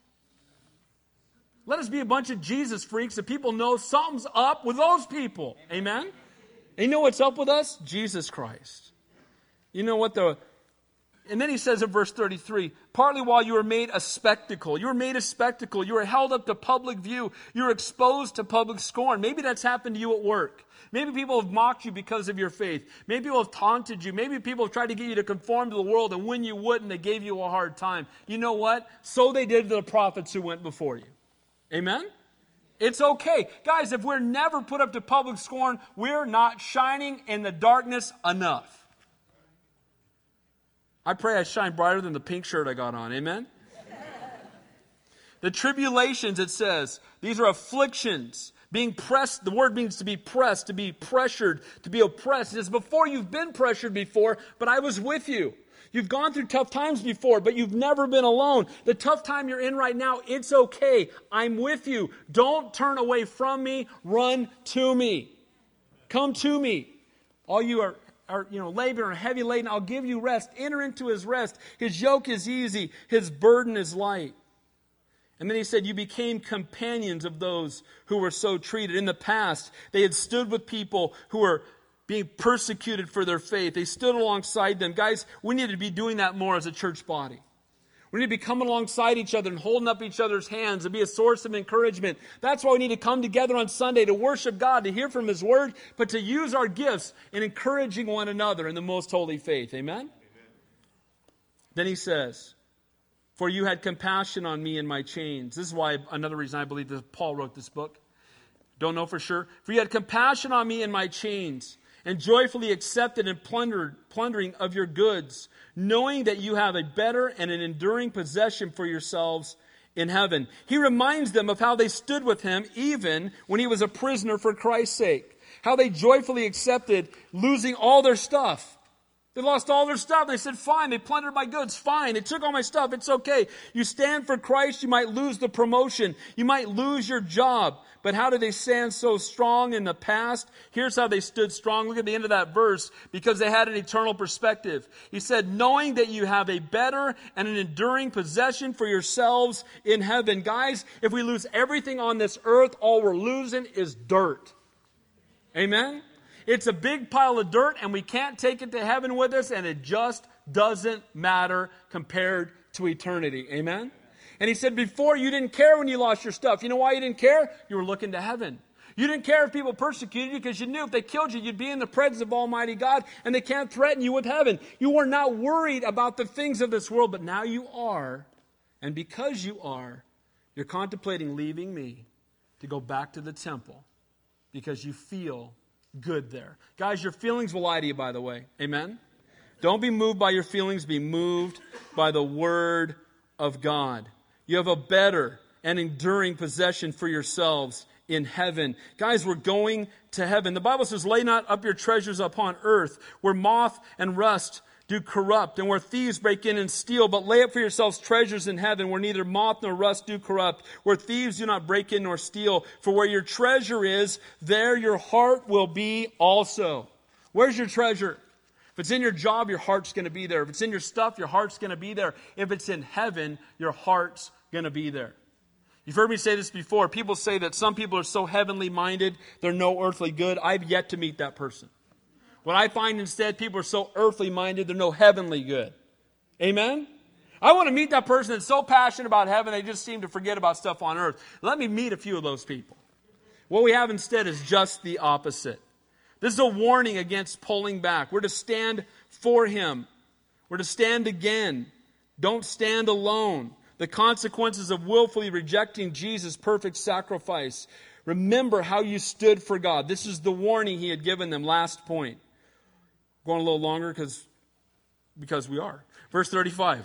Let us be a bunch of Jesus freaks that people know something's up with those people. Amen? And you know what's up with us? Jesus Christ. You know what the... And then he says in verse thirty-three, partly while you were made a spectacle. You were made a spectacle. You were held up to public view. You were exposed to public scorn. Maybe that's happened to you at work. Maybe people have mocked you because of your faith. Maybe people have taunted you. Maybe people have tried to get you to conform to the world, and when you wouldn't, they gave you a hard time. You know what? So they did to the prophets who went before you. Amen? It's okay. Guys, if we're never put up to public scorn, we're not shining in the darkness enough. I pray I shine brighter than the pink shirt I got on. Amen? The tribulations, it says, these are afflictions. Being pressed, the word means to be pressed, to be pressured, to be oppressed. It says, before you've been pressured before, but I was with you. You've gone through tough times before, but you've never been alone. The tough time you're in right now, it's okay. I'm with you. Don't turn away from me. Run to me. Come to me. All you are are you know, laboring or heavy laden, I'll give you rest. Enter into his rest. His yoke is easy. His burden is light. And then he said, you became companions of those who were so treated. In the past, they had stood with people who were being persecuted for their faith. They stood alongside them. Guys, we need to be doing that more as a church body. We need to be coming alongside each other and holding up each other's hands and be a source of encouragement. That's why we need to come together on Sunday to worship God, to hear from his word, but to use our gifts in encouraging one another in the most holy faith. Amen? Amen. Then he says, for you had compassion on me in my chains. This is why another reason I believe that Paul wrote this book. Don't know for sure. For you had compassion on me in my chains, and joyfully accepted and plundered, plundering of your goods, knowing that you have a better and an enduring possession for yourselves in heaven. He reminds them of how they stood with him even when he was a prisoner for Christ's sake. How they joyfully accepted losing all their stuff. They lost all their stuff. They said, fine. They plundered my goods. Fine. They took all my stuff. It's okay. You stand for Christ, you might lose the promotion. You might lose your job. But how did they stand so strong in the past? Here's how they stood strong. Look at the end of that verse. Because they had an eternal perspective. He said, knowing that you have a better and an enduring possession for yourselves in heaven. Guys, if we lose everything on this earth, all we're losing is dirt. Amen? It's a big pile of dirt and we can't take it to heaven with us, and it just doesn't matter compared to eternity. Amen? And he said before, you didn't care when you lost your stuff. You know why you didn't care? You were looking to heaven. You didn't care if people persecuted you because you knew if they killed you, you'd be in the presence of Almighty God and they can't threaten you with heaven. You were not worried about the things of this world, but now you are. And because you are, you're contemplating leaving me to go back to the temple because you feel good there. Guys, your feelings will lie to you, by the way. Amen? Don't be moved by your feelings. Be moved by the Word of God. You have a better and enduring possession for yourselves in heaven. Guys, we're going to heaven. The Bible says, lay not up your treasures upon earth, where moth and rust do corrupt, and where thieves break in and steal, but lay up for yourselves treasures in heaven, where neither moth nor rust do corrupt, where thieves do not break in nor steal. For where your treasure is, there your heart will be also. Where's your treasure? If it's in your job, your heart's going to be there. If it's in your stuff, your heart's going to be there. If it's in heaven, your heart's going to be there. You've heard me say this before. People say that some people are so heavenly minded, they're no earthly good. I've yet to meet that person. What I find instead, people are so earthly minded, they're no heavenly good. Amen? I want to meet that person that's so passionate about heaven, they just seem to forget about stuff on earth. Let me meet a few of those people. What we have instead is just the opposite. This is a warning against pulling back. We're to stand for him. We're to stand again. Don't stand alone. The consequences of willfully rejecting Jesus' perfect sacrifice. Remember how you stood for God. This is the warning he had given them. Last point. Going a little longer because because we are. Verse thirty-five.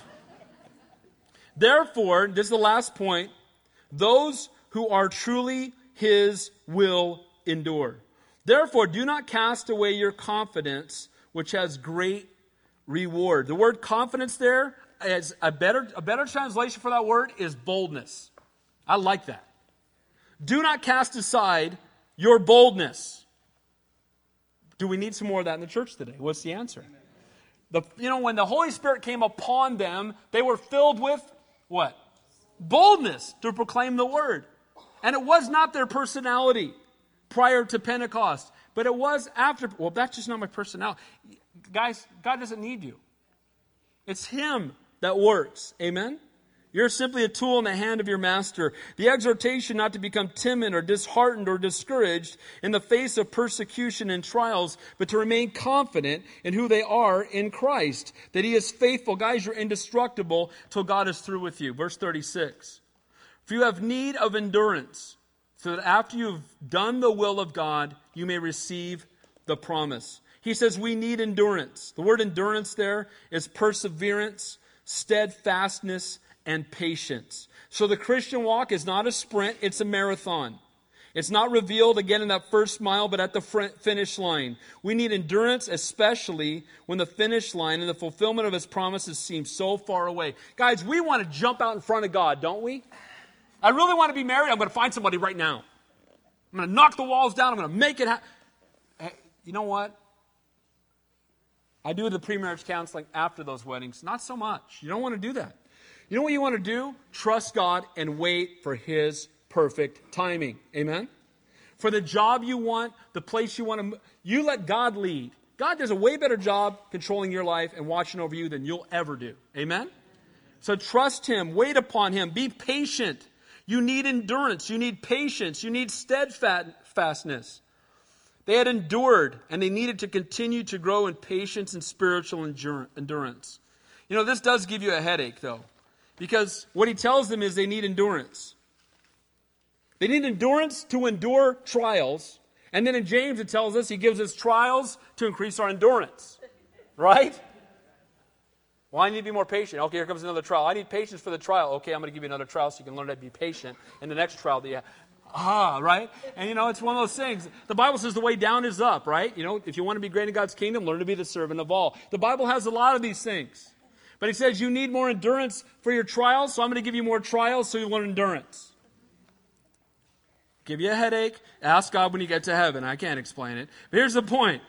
Therefore, this is the last point, those who are truly his will endure. Therefore, do not cast away your confidence, which has great reward. The word confidence there, is a better, a better translation for that word is boldness. I like that. Do not cast aside your boldness. Do we need some more of that in the church today? What's the answer? The, you know, when the Holy Spirit came upon them, they were filled with what? Boldness to proclaim the word. And it was not their personality prior to Pentecost, but it was after. Well, that's just not my personality. Guys, God doesn't need you. It's him that works. Amen? You're simply a tool in the hand of your master. The exhortation not to become timid or disheartened or discouraged in the face of persecution and trials, but to remain confident in who they are in Christ. That he is faithful. Guys, you're indestructible till God is through with you. Verse thirty-six. For you have need of endurance, so that after you've done the will of God, you may receive the promise. He says we need endurance. The word endurance there is perseverance, steadfastness, and patience. So the Christian walk is not a sprint, it's a marathon. It's not revealed again in that first mile, but at the finish line. We need endurance, especially when the finish line and the fulfillment of his promises seem so far away. Guys, we want to jump out in front of God, don't we? I really want to be married. I'm going to find somebody right now. I'm going to knock the walls down. I'm going to make it happen. Hey, you know what? I do the pre-marriage counseling after those weddings. Not so much. You don't want to do that. You know what you want to do? Trust God and wait for His perfect timing. Amen? For the job you want, the place you want to, you let God lead. God does a way better job controlling your life and watching over you than you'll ever do. Amen? So trust Him. Wait upon Him. Be patient. You need endurance. You need patience. You need steadfastness. They had endured, and they needed to continue to grow in patience and spiritual endurance. You know, this does give you a headache, though, because what he tells them is they need endurance. They need endurance to endure trials. And then in James it tells us he gives us trials to increase our endurance. Right? Well, I need to be more patient. Okay, here comes another trial. I need patience for the trial. Okay, I'm going to give you another trial so you can learn to be patient. And the next trial that you have. Ah, right? And you know, it's one of those things. The Bible says the way down is up, right? You know, if you want to be great in God's kingdom, learn to be the servant of all. The Bible has a lot of these things. But he says you need more endurance for your trials, so I'm going to give you more trials so you learn endurance. Give you a headache. Ask God when you get to heaven. I can't explain it. But here's the point.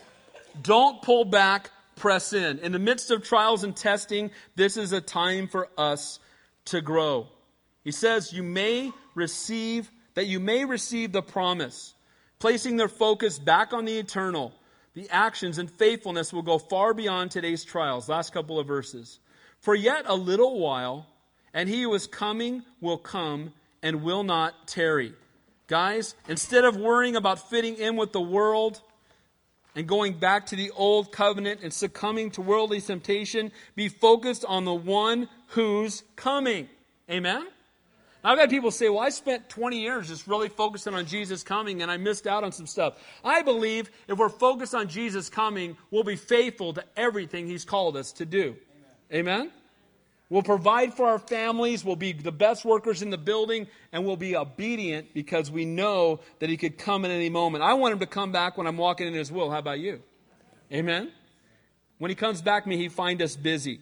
Don't pull back, press in. In the midst of trials and testing, this is a time for us to grow. He says you may receive, that you may receive the promise. Placing their focus back on the eternal, the actions and faithfulness will go far beyond today's trials. Last couple of verses. For yet a little while, and he who is coming will come and will not tarry. Guys, instead of worrying about fitting in with the world and going back to the old covenant and succumbing to worldly temptation, be focused on the one who's coming. Amen? Now, I've had people say, well, I spent twenty years just really focusing on Jesus coming and I missed out on some stuff. I believe if we're focused on Jesus coming, we'll be faithful to everything He's called us to do. Amen? Amen? We'll provide for our families, we'll be the best workers in the building, and we'll be obedient because we know that He could come at any moment. I want Him to come back when I'm walking in His will. How about you? Amen? When He comes back, may He find us busy.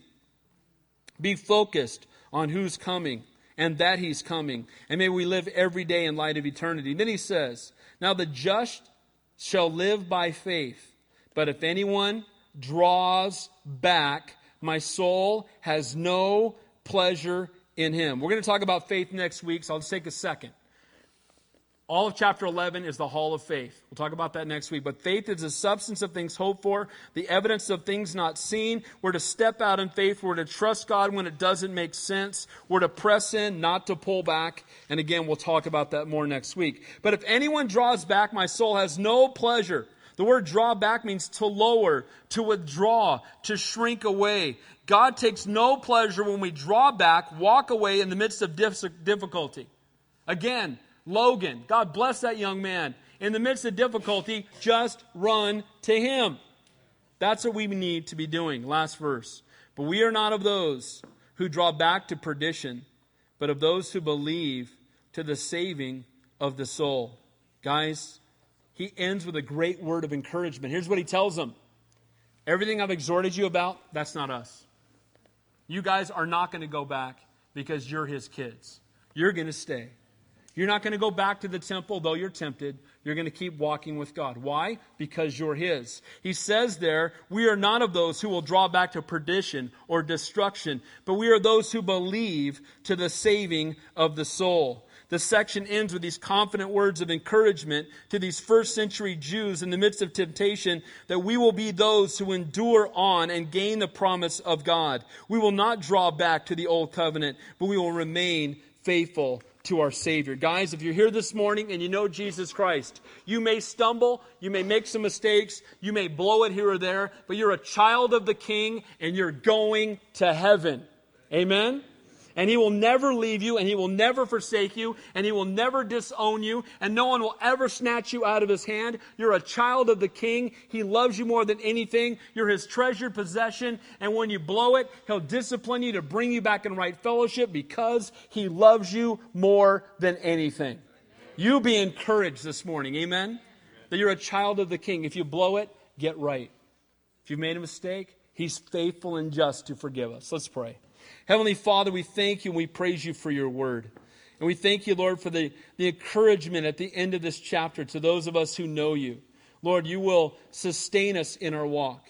Be focused on who's coming and that He's coming. And may we live every day in light of eternity. Then He says, now the just shall live by faith, but if anyone draws back, my soul has no pleasure in him. We're going to talk about faith next week, so I'll just take a second. All of chapter eleven is the hall of faith. We'll talk about that next week. But faith is the substance of things hoped for, the evidence of things not seen. We're to step out in faith. We're to trust God when it doesn't make sense. We're to press in, not to pull back. And again, we'll talk about that more next week. But if anyone draws back, my soul has no pleasure. The word draw back means to lower, to withdraw, to shrink away. God takes no pleasure when we draw back, walk away in the midst of difficulty. Again, Logan, God bless that young man. In the midst of difficulty, just run to Him. That's what we need to be doing. Last verse. But we are not of those who draw back to perdition, but of those who believe to the saving of the soul. Guys, he ends with a great word of encouragement. Here's what he tells them. Everything I've exhorted you about, that's not us. You guys are not going to go back because you're His kids. You're going to stay. You're not going to go back to the temple, though you're tempted. You're going to keep walking with God. Why? Because you're His. He says there, we are not of those who will draw back to perdition or destruction, but we are those who believe to the saving of the soul. The section ends with these confident words of encouragement to these first century Jews in the midst of temptation that we will be those who endure on and gain the promise of God. We will not draw back to the old covenant, but we will remain faithful to our Savior. Guys, if you're here this morning and you know Jesus Christ, you may stumble, you may make some mistakes, you may blow it here or there, but you're a child of the King and you're going to heaven. Amen? And He will never leave you, and He will never forsake you, and He will never disown you, and no one will ever snatch you out of His hand. You're a child of the King. He loves you more than anything. You're His treasured possession, and when you blow it, He'll discipline you to bring you back in right fellowship because He loves you more than anything. You be encouraged this morning, amen? That you're a child of the King. If you blow it, get right. If you've made a mistake, He's faithful and just to forgive us. Let's pray. Heavenly Father, we thank You and we praise You for Your word. And we thank You, Lord, for the, the encouragement at the end of this chapter to those of us who know You. Lord, You will sustain us in our walk.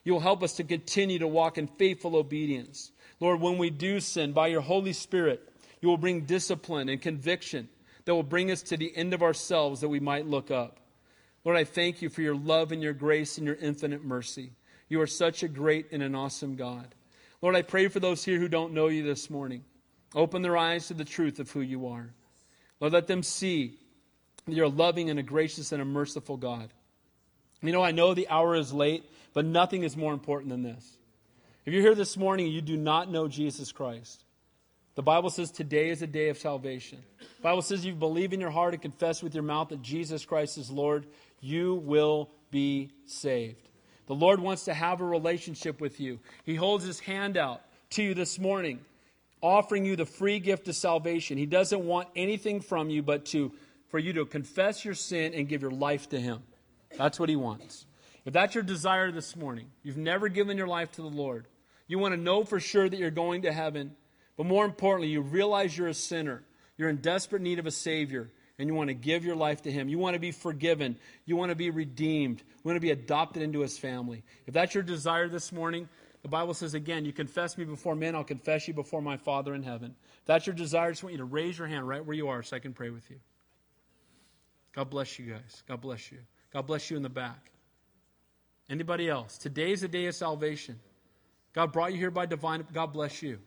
You'll help us to continue to walk in faithful obedience. Lord, when we do sin, by your Holy Spirit, you will bring discipline and conviction that will bring us to the end of ourselves that we might look up. Lord, I thank you for your love and your grace and your infinite mercy. You are such a great and an awesome God. Lord, I pray for those here who don't know you this morning. Open their eyes to the truth of who you are. Lord, let them see that you're a loving and a gracious and a merciful God. You know, I know the hour is late, but nothing is more important than this. If you're here this morning and you do not know Jesus Christ, the Bible says today is a day of salvation. The Bible says if you believe in your heart and confess with your mouth that Jesus Christ is Lord, you will be saved. The Lord wants to have a relationship with you. He holds his hand out to you this morning, offering you the free gift of salvation. He doesn't want anything from you but to for you to confess your sin and give your life to him. That's what he wants. If that's your desire this morning, you've never given your life to the Lord, you want to know for sure that you're going to heaven, but more importantly, you realize you're a sinner, you're in desperate need of a Savior, and you want to give your life to him. You want to be forgiven. You want to be redeemed. You want to be adopted into his family. If that's your desire this morning, the Bible says again, you confess me before men, I'll confess you before my Father in heaven. If that's your desire, I just want you to raise your hand right where you are so I can pray with you. God bless you guys. God bless you. God bless you in the back. Anybody else? Today is the day of salvation. God brought you here by divine. God bless you.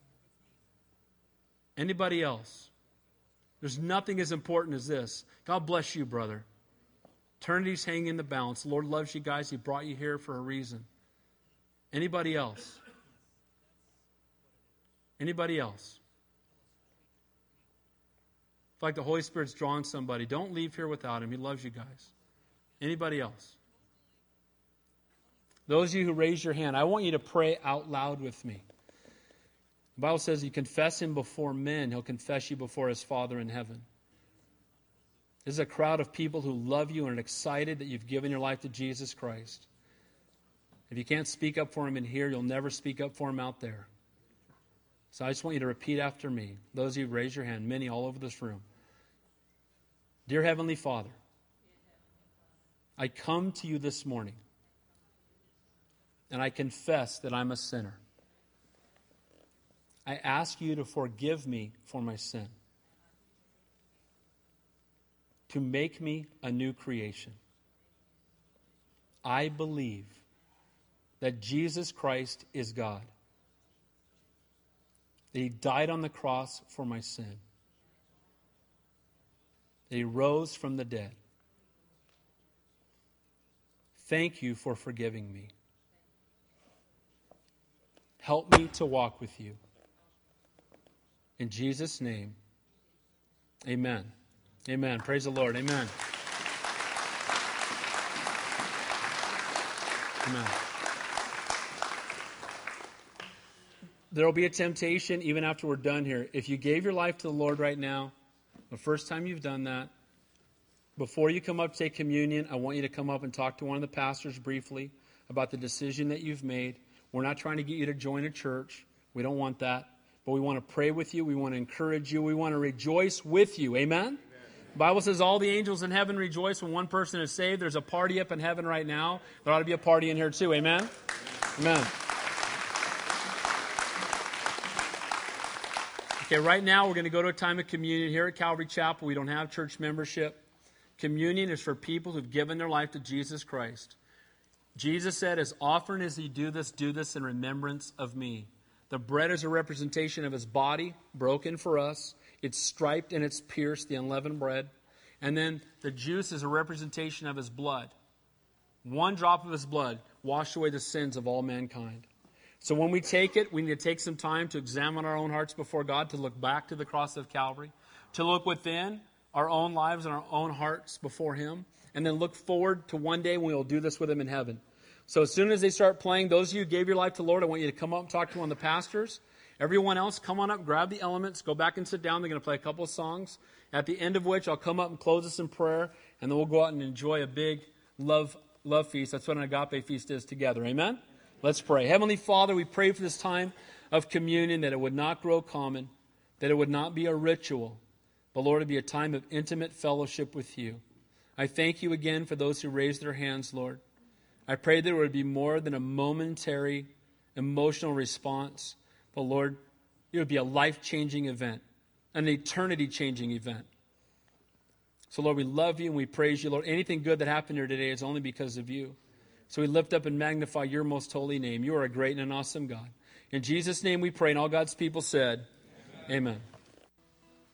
Anybody else? There's nothing as important as this. God bless you, brother. Eternity's hanging in the balance. The Lord loves you guys. He brought you here for a reason. Anybody else? Anybody else? It's like the Holy Spirit's drawing somebody. Don't leave here without him. He loves you guys. Anybody else? Those of you who raised your hand, I want you to pray out loud with me. The Bible says you confess him before men, he'll confess you before his Father in heaven. This is a crowd of people who love you and are excited that you've given your life to Jesus Christ. If you can't speak up for him in here, you'll never speak up for him out there. So I just want you to repeat after me. Those of you who raise your hand, many all over this room. Dear Heavenly Father, I come to you this morning and I confess that I'm a sinner. I ask you to forgive me for my sin, to make me a new creation. I believe that Jesus Christ is God, that he died on the cross for my sin, that he rose from the dead. Thank you for forgiving me. Help me to walk with you. In Jesus' name, amen. Amen. Praise the Lord. Amen. Amen. There will be a temptation even after we're done here. If you gave your life to the Lord right now, the first time you've done that, before you come up to take communion, I want you to come up and talk to one of the pastors briefly about the decision that you've made. We're not trying to get you to join a church. We don't want that. But we want to pray with you. We want to encourage you. We want to rejoice with you. Amen? Amen? The Bible says all the angels in heaven rejoice when one person is saved. There's a party up in heaven right now. There ought to be a party in here too. Amen? Amen. Amen. Okay, right now we're going to go to a time of communion here at Calvary Chapel. We don't have church membership. Communion is for people who've given their life to Jesus Christ. Jesus said, as often as you do this, do this in remembrance of me. The bread is a representation of his body, broken for us. It's striped and it's pierced, the unleavened bread. And then the juice is a representation of his blood. One drop of his blood washed away the sins of all mankind. So when we take it, we need to take some time to examine our own hearts before God, to look back to the cross of Calvary, to look within our own lives and our own hearts before him, and then look forward to one day when we will do this with him in heaven. So as soon as they start playing, those of you who gave your life to the Lord, I want you to come up and talk to one of the pastors. Everyone else, come on up, grab the elements, go back and sit down. They're going to play a couple of songs, at the end of which I'll come up and close us in prayer, and then we'll go out and enjoy a big love love feast. That's what an agape feast is together. Amen? Let's pray. Heavenly Father, we pray for this time of communion, that it would not grow common, that it would not be a ritual, but Lord, it would be a time of intimate fellowship with you. I thank you again for those who raised their hands, Lord. I pray that it would be more than a momentary emotional response, but Lord, it would be a life-changing event, an eternity-changing event. So Lord, we love you and we praise you. Lord, anything good that happened here today is only because of you. So we lift up and magnify your most holy name. You are a great and an awesome God. In Jesus' name we pray, and all God's people said, amen. Amen.